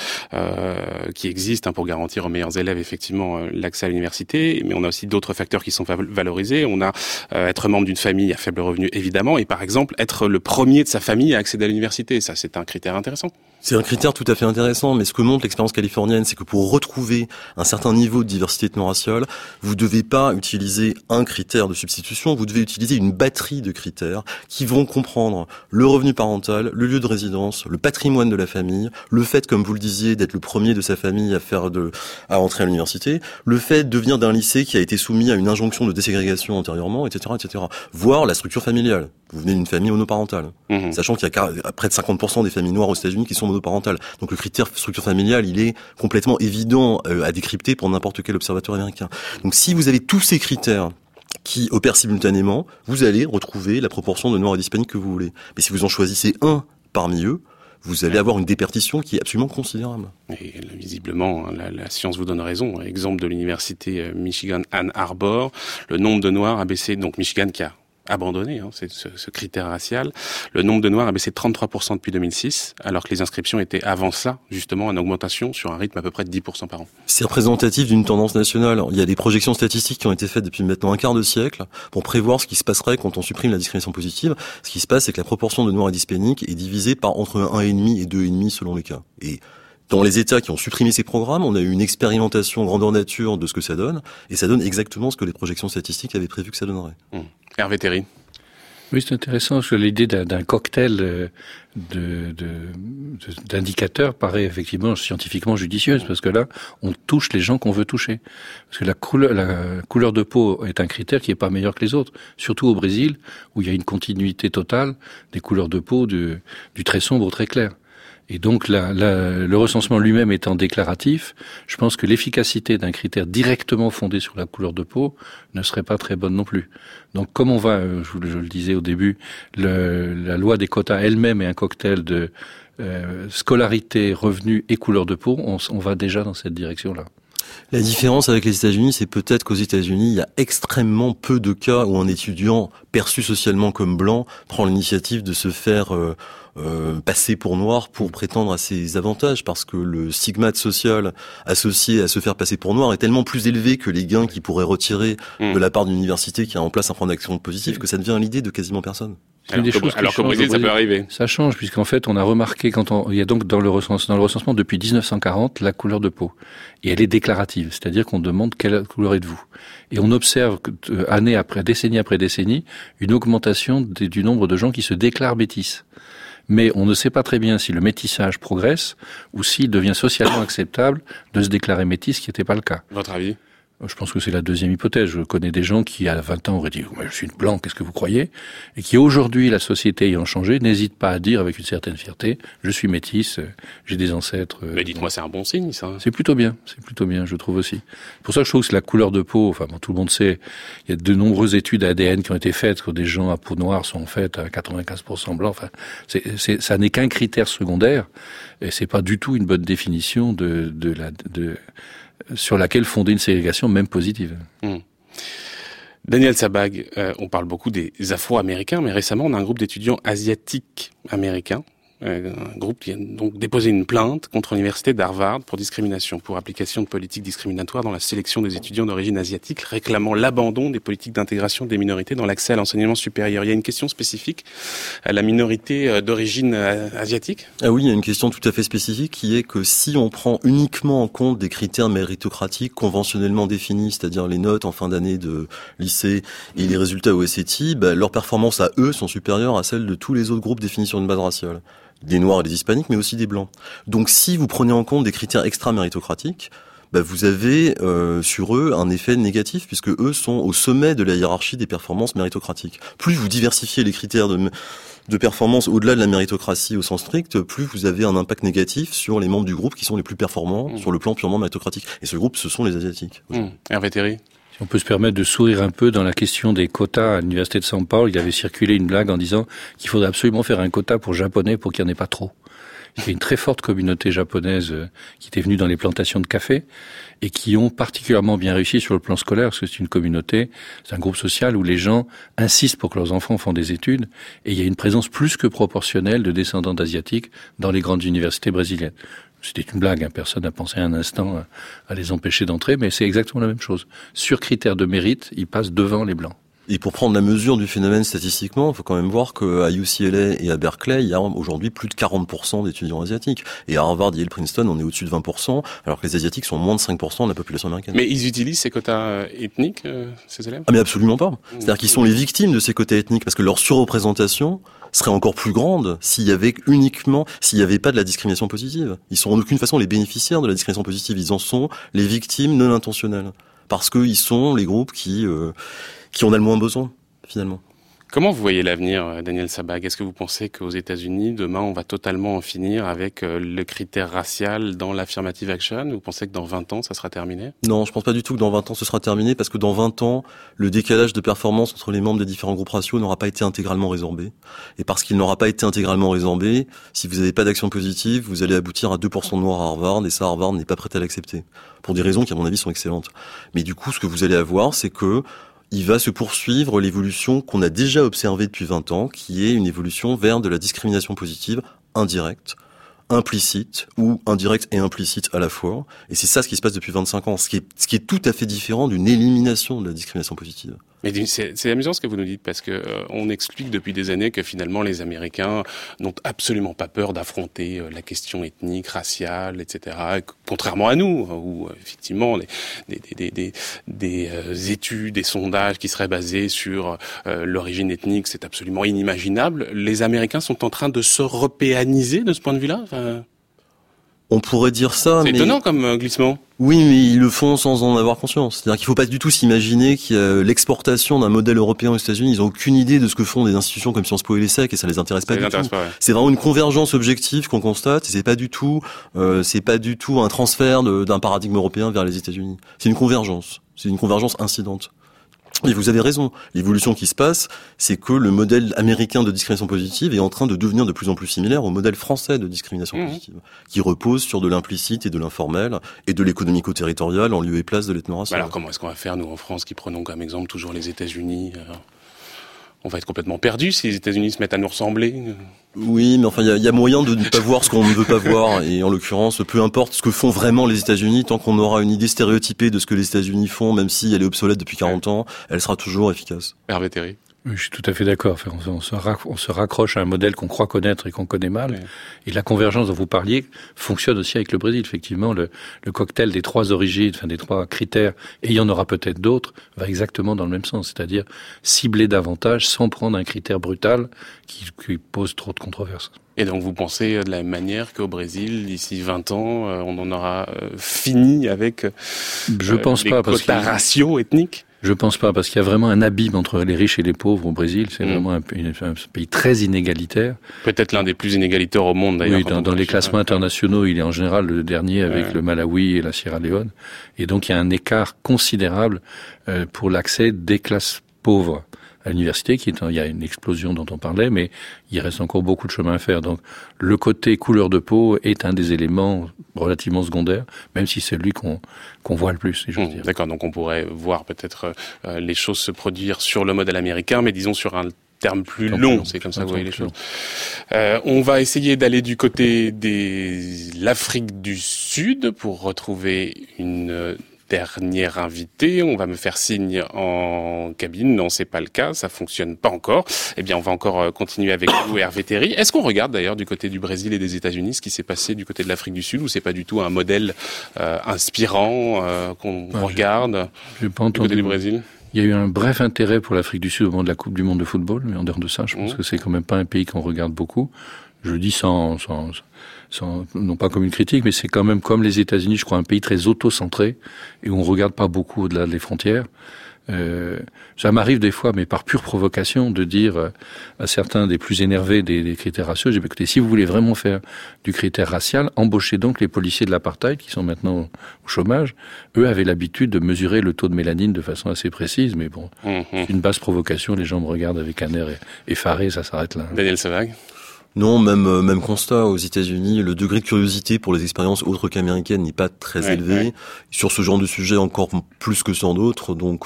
Speaker 8: qui existe pour garantir aux meilleurs élèves, effectivement, l'accès à l'université. Mais on a aussi d'autres facteurs qui sont valorisés. On a être membre d'une famille à faible revenu, évidemment, et par exemple, être le premier de sa famille à accéder à l'université. Ça, c'est un critère intéressant.
Speaker 14: C'est un critère tout à fait intéressant, mais ce que montre l'expérience californienne, c'est que pour retrouver un certain niveau de diversité ethno-raciale, vous ne devez pas utiliser un critère de substitution, vous devez utiliser une batterie de critères qui vont comprendre le revenu parental, le lieu de résidence, le patrimoine de la famille, le fait, comme vous le disiez, d'être le premier de sa famille à entrer à l'université, le fait de venir d'un lycée qui a été soumis à une injonction de déségrégation antérieurement, etc., etc. Voire la structure familiale. Vous venez d'une famille monoparentale, sachant qu'il y a près de 50% des familles noires aux États-Unis qui sont monoparentales. Donc le critère structure familiale, il est complètement évident à décrypter pour n'importe quel observateur américain. Donc si vous avez tous ces critères qui opèrent simultanément, vous allez retrouver la proportion de noirs et d'hispaniques que vous voulez. Mais si vous en choisissez un parmi eux, vous allez avoir une déperdition qui est absolument considérable.
Speaker 8: Et visiblement, la science vous donne raison. Exemple de l'université Michigan Ann Arbor, le nombre de noirs a baissé, donc Michigan qui a abandonné ce critère racial. Le nombre de noirs a baissé de 33% depuis 2006, alors que les inscriptions étaient avant ça, justement, en augmentation sur un rythme à peu près de 10% par an.
Speaker 14: C'est représentatif d'une tendance nationale. Il y a des projections statistiques qui ont été faites depuis maintenant un quart de siècle pour prévoir ce qui se passerait quand on supprime la discrimination positive. Ce qui se passe, c'est que la proportion de noirs et d'hispaniques est divisée par entre 1,5 et 2,5 selon les cas. Et dans les États qui ont supprimé ces programmes, on a eu une expérimentation grandeur nature de ce que ça donne, et ça donne exactement ce que les projections statistiques avaient prévu que ça donnerait.
Speaker 8: Hervé Théry.
Speaker 13: Oui, c'est intéressant, parce que l'idée d'un cocktail d'indicateurs paraît effectivement scientifiquement judicieuse, parce que là, on touche les gens qu'on veut toucher. Parce que la couleur de peau est un critère qui est pas meilleur que les autres, surtout au Brésil, où il y a une continuité totale des couleurs de peau du très sombre au très clair. Et donc le recensement lui-même étant déclaratif, je pense que l'efficacité d'un critère directement fondé sur la couleur de peau ne serait pas très bonne non plus. Donc comme on va, je le disais au début, la loi des quotas elle-même est un cocktail de scolarité, revenus et couleur de peau, on va déjà dans cette direction-là.
Speaker 14: La différence avec les États-Unis, c'est peut-être qu'aux États-Unis, il y a extrêmement peu de cas où un étudiant perçu socialement comme blanc prend l'initiative de se faire passer pour noir pour prétendre à ses avantages, parce que le stigmate social associé à se faire passer pour noir est tellement plus élevé que les gains qu'il pourrait retirer de la part d'une université qui a en place un plan d'action positif que ça devient l'idée de quasiment personne.
Speaker 8: Alors qu'au Brésil, ça peut arriver.
Speaker 13: Ça change, puisqu'en fait, on a remarqué il y a donc dans le recensement depuis 1940 la couleur de peau. Et elle est déclarative, c'est-à-dire qu'on demande quelle couleur êtes-vous. Et on observe année après décennie, une augmentation du nombre de gens qui se déclarent métis. Mais on ne sait pas très bien si le métissage progresse ou s'il devient socialement acceptable de se déclarer métis, ce qui n'était pas le cas.
Speaker 8: Votre avis ?
Speaker 13: Je pense que c'est la deuxième hypothèse. Je connais des gens qui, à 20 ans, auraient dit « je suis une blanc, qu'est-ce que vous croyez ?» et qui, aujourd'hui, la société ayant changé, n'hésitent pas à dire avec une certaine fierté « je suis métisse, j'ai des ancêtres... »
Speaker 8: Mais dites-moi, c'est un bon signe, ça.
Speaker 13: C'est plutôt bien, je trouve aussi. C'est pour ça que je trouve que la couleur de peau, tout le monde sait, il y a de nombreuses études ADN qui ont été faites, que des gens à peau noire sont faites à 95% blancs. Ça n'est qu'un critère secondaire, et c'est pas du tout une bonne définition sur laquelle fonder une ségrégation, même positive.
Speaker 8: Daniel Sabag, on parle beaucoup des Afro-Américains, mais récemment, on a un groupe d'étudiants asiatiques américains un groupe qui a donc déposé une plainte contre l'université d'Harvard pour discrimination, pour application de politiques discriminatoires dans la sélection des étudiants d'origine asiatique, réclamant l'abandon des politiques d'intégration des minorités dans l'accès à l'enseignement supérieur. Il y a une question spécifique à la minorité d'origine asiatique ?
Speaker 14: Ah oui, il y a une question tout à fait spécifique qui est que si on prend uniquement en compte des critères méritocratiques conventionnellement définis, c'est-à-dire les notes en fin d'année de lycée et les résultats au SAT, leurs performances à eux sont supérieures à celles de tous les autres groupes définis sur une base raciale. Des noirs et des hispaniques, mais aussi des blancs. Donc si vous prenez en compte des critères extra-méritocratiques, vous avez sur eux un effet négatif, puisque eux sont au sommet de la hiérarchie des performances méritocratiques. Plus vous diversifiez les critères de performance au-delà de la méritocratie au sens strict, plus vous avez un impact négatif sur les membres du groupe qui sont les plus performants sur le plan purement méritocratique. Et ce groupe, ce sont les Asiatiques.
Speaker 8: Hervé Théry.
Speaker 13: On peut se permettre de sourire un peu dans la question des quotas à l'université de São Paulo. Il avait circulé une blague en disant qu'il faudrait absolument faire un quota pour japonais pour qu'il n'y en ait pas trop. Il y a une très forte communauté japonaise qui était venue dans les plantations de café et qui ont particulièrement bien réussi sur le plan scolaire, parce que c'est une communauté, c'est un groupe social où les gens insistent pour que leurs enfants font des études, et il y a une présence plus que proportionnelle de descendants d'asiatiques dans les grandes universités brésiliennes. C'était une blague, personne n'a pensé un instant à les empêcher d'entrer, mais c'est exactement la même chose. Sur critères de mérite, ils passent devant les Blancs.
Speaker 14: Et pour prendre la mesure du phénomène statistiquement, il faut quand même voir qu'à UCLA et à Berkeley, il y a aujourd'hui plus de 40% d'étudiants asiatiques. Et à Harvard, Yale, Princeton, on est au-dessus de 20%, alors que les Asiatiques sont moins de 5% de la population américaine.
Speaker 8: Mais ils utilisent ces quotas ethniques, ces élèves ?
Speaker 14: Ah mais absolument pas. C'est-à-dire qu'ils sont les victimes de ces quotas ethniques, parce que leur surreprésentation serait encore plus grande s'il y avait pas de la discrimination positive. Ils sont en aucune façon les bénéficiaires de la discrimination positive, ils en sont les victimes non intentionnelles. Parce qu'ils sont les groupes qui en a le moins besoin, finalement.
Speaker 8: Comment vous voyez l'avenir, Daniel Sabag ? Est-ce que vous pensez qu'aux États-Unis, demain, on va totalement en finir avec le critère racial dans l'affirmative action ? Vous pensez que dans 20 ans, ça sera terminé ?
Speaker 14: Non, je pense pas du tout que dans 20 ans, ce sera terminé, parce que dans 20 ans, le décalage de performance entre les membres des différents groupes raciaux n'aura pas été intégralement résorbé. Et parce qu'il n'aura pas été intégralement résorbé, si vous n'avez pas d'action positive, vous allez aboutir à 2% de noirs à Harvard, et ça, Harvard n'est pas prêt à l'accepter. Pour des raisons qui, à mon avis, sont excellentes. Mais du coup, ce que vous allez avoir, c'est que il va se poursuivre l'évolution qu'on a déjà observée depuis 20 ans, qui est une évolution vers de la discrimination positive indirecte, implicite, ou indirecte et implicite à la fois. Et c'est ça ce qui se passe depuis 25 ans, ce qui est tout à fait différent d'une élimination de la discrimination positive.
Speaker 8: Mais c'est amusant ce que vous nous dites, parce que on explique depuis des années que finalement les Américains n'ont absolument pas peur d'affronter la question ethnique, raciale, etc. Contrairement à nous, où effectivement des études, des sondages qui seraient basés sur l'origine ethnique, c'est absolument inimaginable. Les Américains sont en train de s'européaniser de ce point de vue-là.
Speaker 14: On pourrait dire ça,
Speaker 8: mais... C'est étonnant comme glissement.
Speaker 14: Oui, mais ils le font sans en avoir conscience. C'est-à-dire qu'il ne faut pas du tout s'imaginer qu'il y a l'exportation d'un modèle européen aux États-Unis. Ils n'ont aucune idée de ce que font des institutions comme Sciences Po et l'ESSEC, et ça les intéresse pas du tout. C'est vraiment une convergence objective qu'on constate, et c'est pas du tout un transfert d'un paradigme européen vers les États-Unis. C'est une convergence incidente. Et vous avez raison. L'évolution qui se passe, c'est que le modèle américain de discrimination positive est en train de devenir de plus en plus similaire au modèle français de discrimination positive, qui repose sur de l'implicite et de l'informel, et de l'économico-territorial en lieu et place de l'ethno-racial.
Speaker 8: Alors comment est-ce qu'on va faire, nous, en France, qui prenons comme exemple toujours les États-Unis On va être complètement perdus si les États-Unis se mettent à nous ressembler.
Speaker 14: Oui, mais enfin, il y a moyen de ne pas voir ce qu'on ne veut pas voir. Et en l'occurrence, peu importe ce que font vraiment les États-Unis, tant qu'on aura une idée stéréotypée de ce que les États-Unis font, même si elle est obsolète depuis 40 ans, elle sera toujours efficace.
Speaker 8: Hervé Théry.
Speaker 13: Je suis tout à fait d'accord. Enfin, on se raccroche à un modèle qu'on croit connaître et qu'on connaît mal. Oui. Et la convergence dont vous parliez fonctionne aussi avec le Brésil. Effectivement, le cocktail des trois origines, des trois critères, et il y en aura peut-être d'autres, va exactement dans le même sens. C'est-à-dire cibler davantage sans prendre un critère brutal qui pose trop de controverses.
Speaker 8: Et donc vous pensez de la même manière qu'au Brésil, d'ici 20 ans, on en aura fini avec les quotas raciaux, ethniques ?
Speaker 13: Je pense pas, parce qu'il y a vraiment un abîme entre les riches et les pauvres au Brésil. C'est vraiment un pays très inégalitaire.
Speaker 8: Peut-être l'un des plus inégalitaires au monde, d'ailleurs.
Speaker 13: Oui, dans les classements internationaux, il est en général le dernier avec le Malawi et la Sierra Leone. Et donc, il y a un écart considérable pour l'accès des classes pauvres à l'université, il y a une explosion dont on parlait, mais il reste encore beaucoup de chemin à faire. Donc, le côté couleur de peau est un des éléments relativement secondaires, même si c'est lui qu'on voit le plus, si j'ose dire.
Speaker 8: D'accord, donc on pourrait voir peut-être les choses se produire sur le modèle américain, mais disons sur un terme plus long, c'est comme ça que vous voyez les choses. On va essayer d'aller du côté de l'Afrique du Sud pour retrouver une dernière invitée. On va me faire signe en cabine. Non, c'est pas le cas. Ça fonctionne pas encore. Eh bien, on va encore continuer avec vous, Hervé Terry. Est-ce qu'on regarde d'ailleurs du côté du Brésil et des États-Unis ce qui s'est passé du côté de l'Afrique du Sud, ou c'est pas du tout un modèle inspirant qu'on regarde
Speaker 13: du côté du Brésil? Il y a eu un bref intérêt pour l'Afrique du Sud au moment de la Coupe du Monde de football, mais en dehors de ça, je pense que c'est quand même pas un pays qu'on regarde beaucoup. Je le dis sans, non pas comme une critique, mais c'est quand même comme les États-Unis, je crois, un pays très auto-centré et où on regarde pas beaucoup au-delà des frontières. Ça m'arrive des fois, mais par pure provocation, de dire à certains des plus énervés des critères raciaux, j'ai dit, écoutez, si vous voulez vraiment faire du critère racial, embauchez donc les policiers de l'apartheid qui sont maintenant au chômage. Eux avaient l'habitude de mesurer le taux de mélanine de façon assez précise, mais bon, c'est une basse provocation, les gens me regardent avec un air effaré, ça s'arrête là.
Speaker 8: Daniel Savag.
Speaker 14: Non, même constat aux États-Unis, le degré de curiosité pour les expériences autres qu'américaines n'est pas très élevé. Ouais. Sur ce genre de sujet, encore plus que sur d'autres. Donc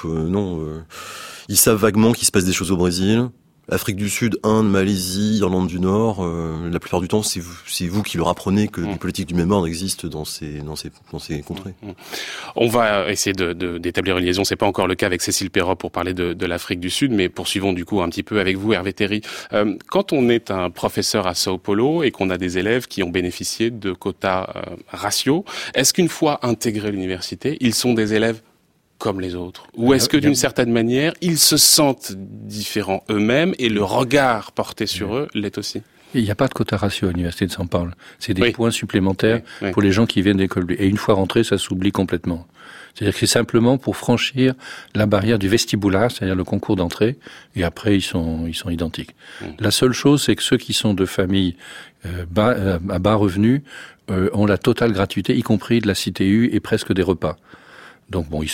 Speaker 14: ils savent vaguement qu'il se passe des choses au Brésil. Afrique du Sud, Inde, Malaisie, Irlande du Nord, la plupart du temps, c'est vous qui leur apprenez que des politiques du même ordre existent dans ces contrées.
Speaker 8: On va essayer d'établir une liaison. C'est pas encore le cas avec Cécile Perrot pour parler de l'Afrique du Sud, mais poursuivons du coup un petit peu avec vous, Hervé Terry. Quand on est un professeur à Sao Paulo et qu'on a des élèves qui ont bénéficié de quotas raciaux, est-ce qu'une fois intégrés à l'université, ils sont des élèves comme les autres? Ou est-ce que d'une certaine manière, ils se sentent différents eux-mêmes et le regard porté sur eux l'est aussi?
Speaker 13: Il n'y a pas de quota ratio à l'université de São Paulo. C'est des points supplémentaires pour les gens qui viennent d'école. Et une fois rentrés, ça s'oublie complètement. C'est-à-dire que c'est simplement pour franchir la barrière du vestibular, c'est-à-dire le concours d'entrée, et après ils sont identiques. La seule chose, c'est que ceux qui sont de familles à bas revenus ont la totale gratuité, y compris de la CTU et presque des repas. Donc bon,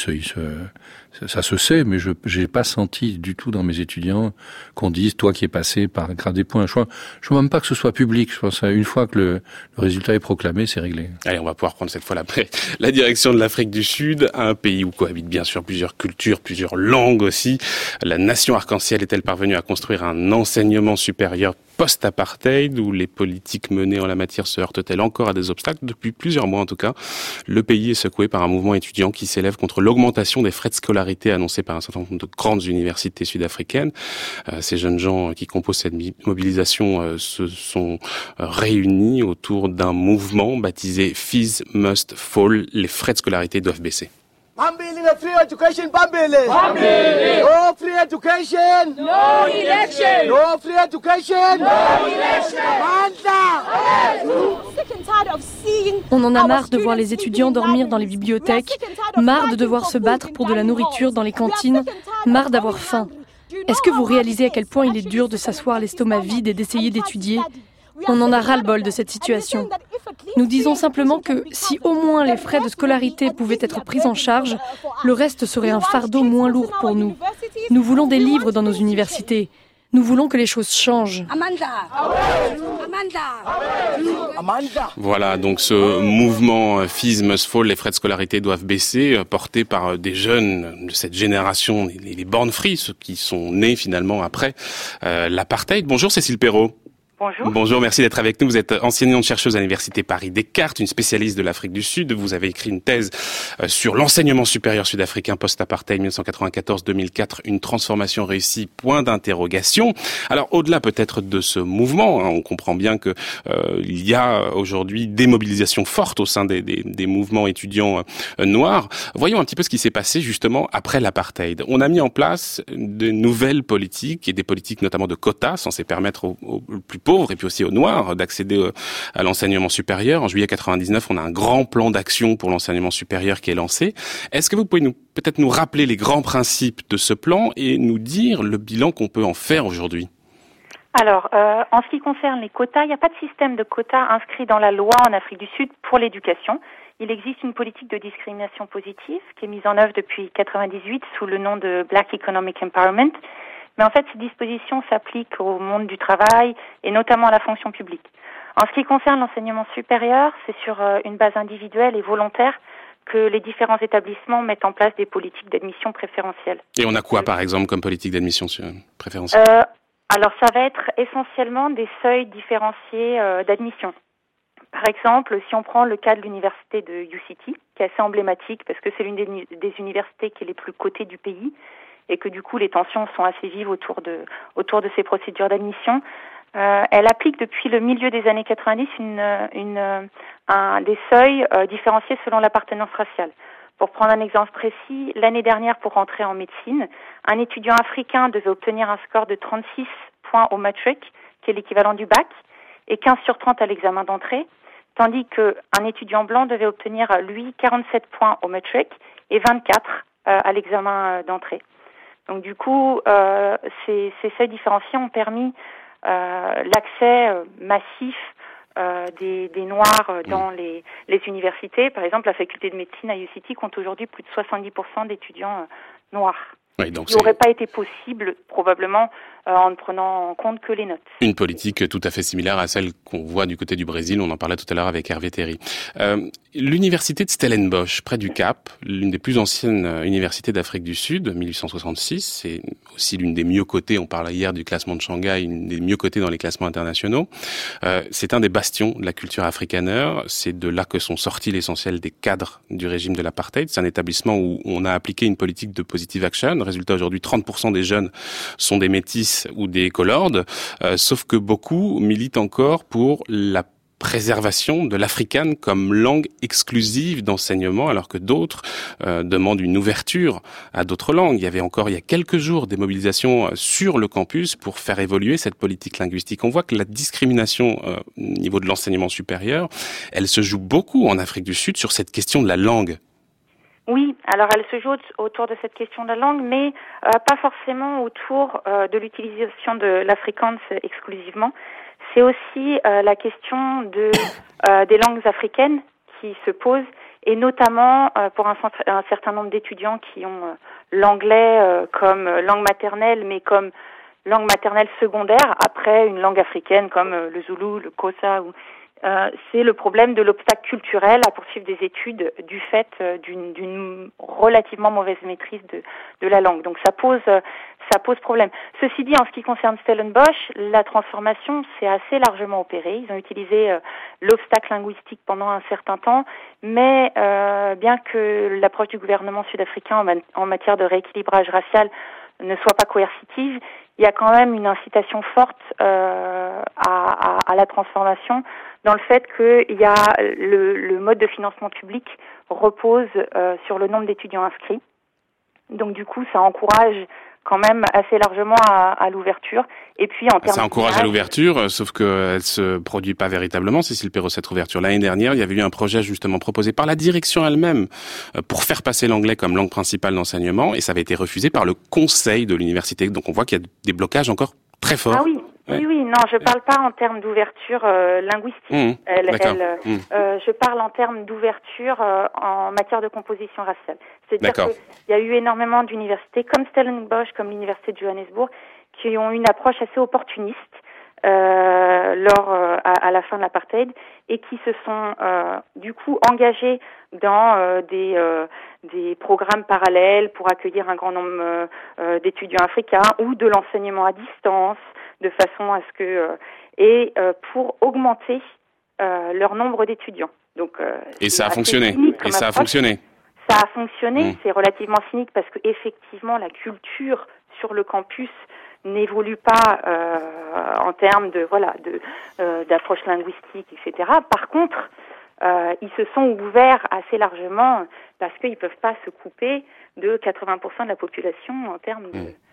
Speaker 13: ça se sait, mais j'ai pas senti du tout dans mes étudiants qu'on dise, toi qui es passé par grade des points. Je vois même pas que ce soit public. Je pense une fois que le résultat est proclamé, c'est réglé.
Speaker 8: Allez, on va pouvoir prendre cette fois la direction de l'Afrique du Sud, un pays où cohabitent bien sûr plusieurs cultures, plusieurs langues aussi. La nation arc-en-ciel est-elle parvenue à construire un enseignement supérieur post-apartheid, où les politiques menées en la matière se heurtent-elles encore à des obstacles? Depuis plusieurs mois en tout cas, le pays est secoué par un mouvement étudiant qui s'élève contre l'augmentation des frais de scolarité annoncés par un certain nombre de grandes universités sud-africaines. Ces jeunes gens qui composent cette mobilisation se sont réunis autour d'un mouvement baptisé Fees Must Fall. Les frais de scolarité doivent baisser.
Speaker 5: Bambili na free education, Bambili! Bambili! No free education! No election! No free education! No election!
Speaker 11: On en a marre de voir les étudiants dormir dans les bibliothèques, marre de devoir se battre pour de la nourriture dans les cantines, marre d'avoir faim. Est-ce que vous réalisez à quel point il est dur de s'asseoir l'estomac vide et d'essayer d'étudier ? On en a ras-le-bol de cette situation. Nous disons simplement que si au moins les frais de scolarité pouvaient être pris en charge, le reste serait un fardeau moins lourd pour nous. Nous voulons des livres dans nos universités. Nous voulons que les choses changent.
Speaker 8: Voilà, donc ce mouvement Fees Must Fall, les frais de scolarité doivent baisser, porté par des jeunes de cette génération, les born free, ceux qui sont nés finalement après l'apartheid. Bonjour Cécile Perrot.
Speaker 16: Bonjour.
Speaker 8: Bonjour, merci d'être avec nous. Vous êtes enseignante-chercheuse à l'Université Paris-Descartes, une spécialiste de l'Afrique du Sud. Vous avez écrit une thèse sur l'enseignement supérieur sud-africain post-apartheid 1994-2004, une transformation réussie, point d'interrogation. Alors, au-delà peut-être de ce mouvement, on comprend bien que il y a aujourd'hui des mobilisations fortes au sein des mouvements étudiants noirs. Voyons un petit peu ce qui s'est passé justement après l'apartheid. On a mis en place de nouvelles politiques, et des politiques notamment de quotas, censées permettre aux plus pauvres et puis aussi aux Noirs d'accéder à l'enseignement supérieur. En juillet 99, on a un grand plan d'action pour l'enseignement supérieur qui est lancé. Est-ce que vous pouvez peut-être nous rappeler les grands principes de ce plan et nous dire le bilan qu'on peut en faire aujourd'hui?
Speaker 16: Alors, en ce qui concerne les quotas, il n'y a pas de système de quotas inscrit dans la loi en Afrique du Sud pour l'éducation. Il existe une politique de discrimination positive qui est mise en œuvre depuis 1998 sous le nom de Black Economic Empowerment. Mais en fait, ces dispositions s'appliquent au monde du travail et notamment à la fonction publique. En ce qui concerne l'enseignement supérieur, c'est sur une base individuelle et volontaire que les différents établissements mettent en place des politiques d'admission préférentielle.
Speaker 8: Et on a quoi, par exemple, comme politique d'admission préférentielle ?
Speaker 16: Alors, ça va être essentiellement des seuils différenciés d'admission. Par exemple, si on prend le cas de l'université de UCT, qui est assez emblématique parce que c'est l'une des universités qui est les plus cotées du pays et que du coup les tensions sont assez vives autour de ces procédures d'admission. Elle applique depuis le milieu des années 90 des seuils différenciés selon l'appartenance raciale. Pour prendre un exemple précis, l'année dernière, pour rentrer en médecine, un étudiant africain devait obtenir un score de 36 points au matric, qui est l'équivalent du bac, et 15 sur 30 à l'examen d'entrée, tandis qu'un étudiant blanc devait obtenir, lui, 47 points au matric et 24 à l'examen d'entrée. Donc du coup, ces seuils différenciés ont permis l'accès massif des Noirs dans les universités. Par exemple, la faculté de médecine à UCT compte aujourd'hui plus de 70% d'étudiants noirs. Oui, donc qui n'aurait pas été possible probablement en ne prenant en compte que les notes.
Speaker 8: Une politique tout à fait similaire à celle qu'on voit du côté du Brésil, on en parlait tout à l'heure avec Hervé Terry. L'université de Stellenbosch, près du Cap, l'une des plus anciennes universités d'Afrique du Sud, 1866, c'est aussi l'une des mieux cotées, on parlait hier du classement de Shanghai, une des mieux cotées dans les classements internationaux. C'est un des bastions de la culture afrikaner, c'est de là que sont sortis l'essentiel des cadres du régime de l'apartheid. C'est un établissement où on a appliqué une politique de positive action. Résultat, aujourd'hui, 30% des jeunes sont des métis ou des colordes, sauf que beaucoup militent encore pour la préservation de l'afrikaner comme langue exclusive d'enseignement, alors que d'autres demandent une ouverture à d'autres langues. Il y avait encore, il y a quelques jours, des mobilisations sur le campus pour faire évoluer cette politique linguistique. On voit que la discrimination au niveau de l'enseignement supérieur, elle se joue beaucoup en Afrique du Sud sur cette question de la langue.
Speaker 16: Oui, alors elle se joue autour de cette question de la langue, mais pas forcément autour de l'utilisation de l'afrikaans exclusivement. C'est aussi la question des langues africaines qui se pose, et notamment pour un certain nombre d'étudiants qui ont l'anglais comme langue maternelle, mais comme langue maternelle secondaire, après une langue africaine comme le zoulou, le xhosa c'est le problème de l'obstacle culturel à poursuivre des études du fait d'une relativement mauvaise maîtrise de la langue. Donc ça pose problème. Ceci dit, en ce qui concerne Stellenbosch, la transformation s'est assez largement opérée. Ils ont utilisé l'obstacle linguistique pendant un certain temps, mais bien que l'approche du gouvernement sud-africain en matière de rééquilibrage racial ne soit pas coercitive, il y a quand même une incitation forte à la transformation, dans le fait qu'il y a le mode de financement public repose sur le nombre d'étudiants inscrits. Donc du coup, ça encourage quand même assez largement à l'ouverture. Et puis en termes
Speaker 8: ça encourage à l'ouverture, sauf qu'elle se produit pas véritablement, Cécile Perrot, cette ouverture. L'année dernière, il y avait eu un projet justement proposé par la direction elle-même pour faire passer l'anglais comme langue principale d'enseignement, et ça avait été refusé par le conseil de l'université. Donc on voit qu'il y a des blocages encore très forts.
Speaker 16: Ah oui. Ouais. Oui, non, je parle pas en termes d'ouverture linguistique. Je parle en termes d'ouverture en matière de composition raciale. C'est-à-dire qu'il y a eu énormément d'universités, comme Stellenbosch, comme l'université de Johannesburg, qui ont une approche assez opportuniste à la fin de l'apartheid, et qui se sont du coup engagés dans des programmes parallèles pour accueillir un grand nombre d'étudiants africains, ou de l'enseignement à distance, de façon à ce que pour augmenter leur nombre d'étudiants. Donc
Speaker 8: et ça a fonctionné. Ça a fonctionné.
Speaker 16: Ça a fonctionné. C'est relativement cynique parce que effectivement la culture sur le campus n'évolue pas en termes d'approche linguistique, etc. Par contre, ils se sont ouverts assez largement parce qu'ils peuvent pas se couper de 80% de la population en termes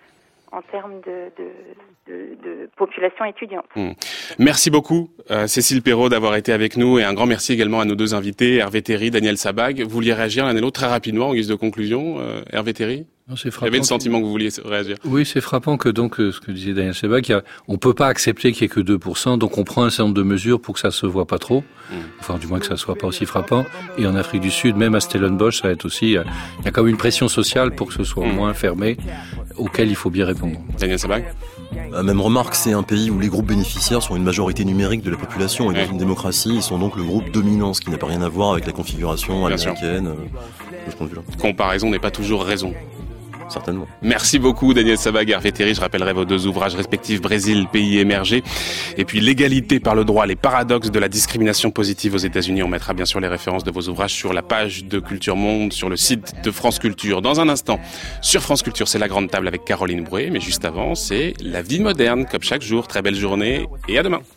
Speaker 16: de population étudiante.
Speaker 8: Merci beaucoup, Cécile Perrot, d'avoir été avec nous, et un grand merci également à nos deux invités, Hervé Terry, Daniel Sabag. Vous vouliez réagir l'un et l'autre très rapidement en guise de conclusion, Hervé Terry?
Speaker 13: Non, c'est frappant.
Speaker 8: J'avais le sentiment que vous vouliez réagir.
Speaker 13: Oui, c'est frappant que donc, ce que disait Daniel Sabag, on peut pas accepter qu'il y ait que 2%, donc on prend un certain nombre de mesures pour que ça se voit pas trop. Enfin, du moins que ça soit pas aussi frappant. Et en Afrique du Sud, même à Stellenbosch, ça va être aussi, il y a quand même une pression sociale pour que ce soit au moins fermé, auquel il faut bien répondre.
Speaker 8: Daniel Sabag?
Speaker 14: Même remarque, c'est un pays où les groupes bénéficiaires sont une majorité numérique de la population, et dans une démocratie, ils sont donc le groupe dominant, ce qui n'a pas rien à voir avec la configuration américaine de ce point de vue-là.
Speaker 8: Comparaison n'est pas toujours raison.
Speaker 14: certainement.
Speaker 8: Merci beaucoup Daniel Sabaguer-Vetteri. Je rappellerai vos 2 ouvrages respectifs, Brésil, pays émergé, et puis l'égalité par le droit, les paradoxes de la discrimination positive aux États-Unis. On mettra bien sûr les références de vos ouvrages sur la page de Culture Monde, sur le site de France Culture. Dans un instant, sur France Culture, c'est la grande table avec Caroline Brouet, mais juste avant, c'est la vie moderne, comme chaque jour. Très belle journée et à demain.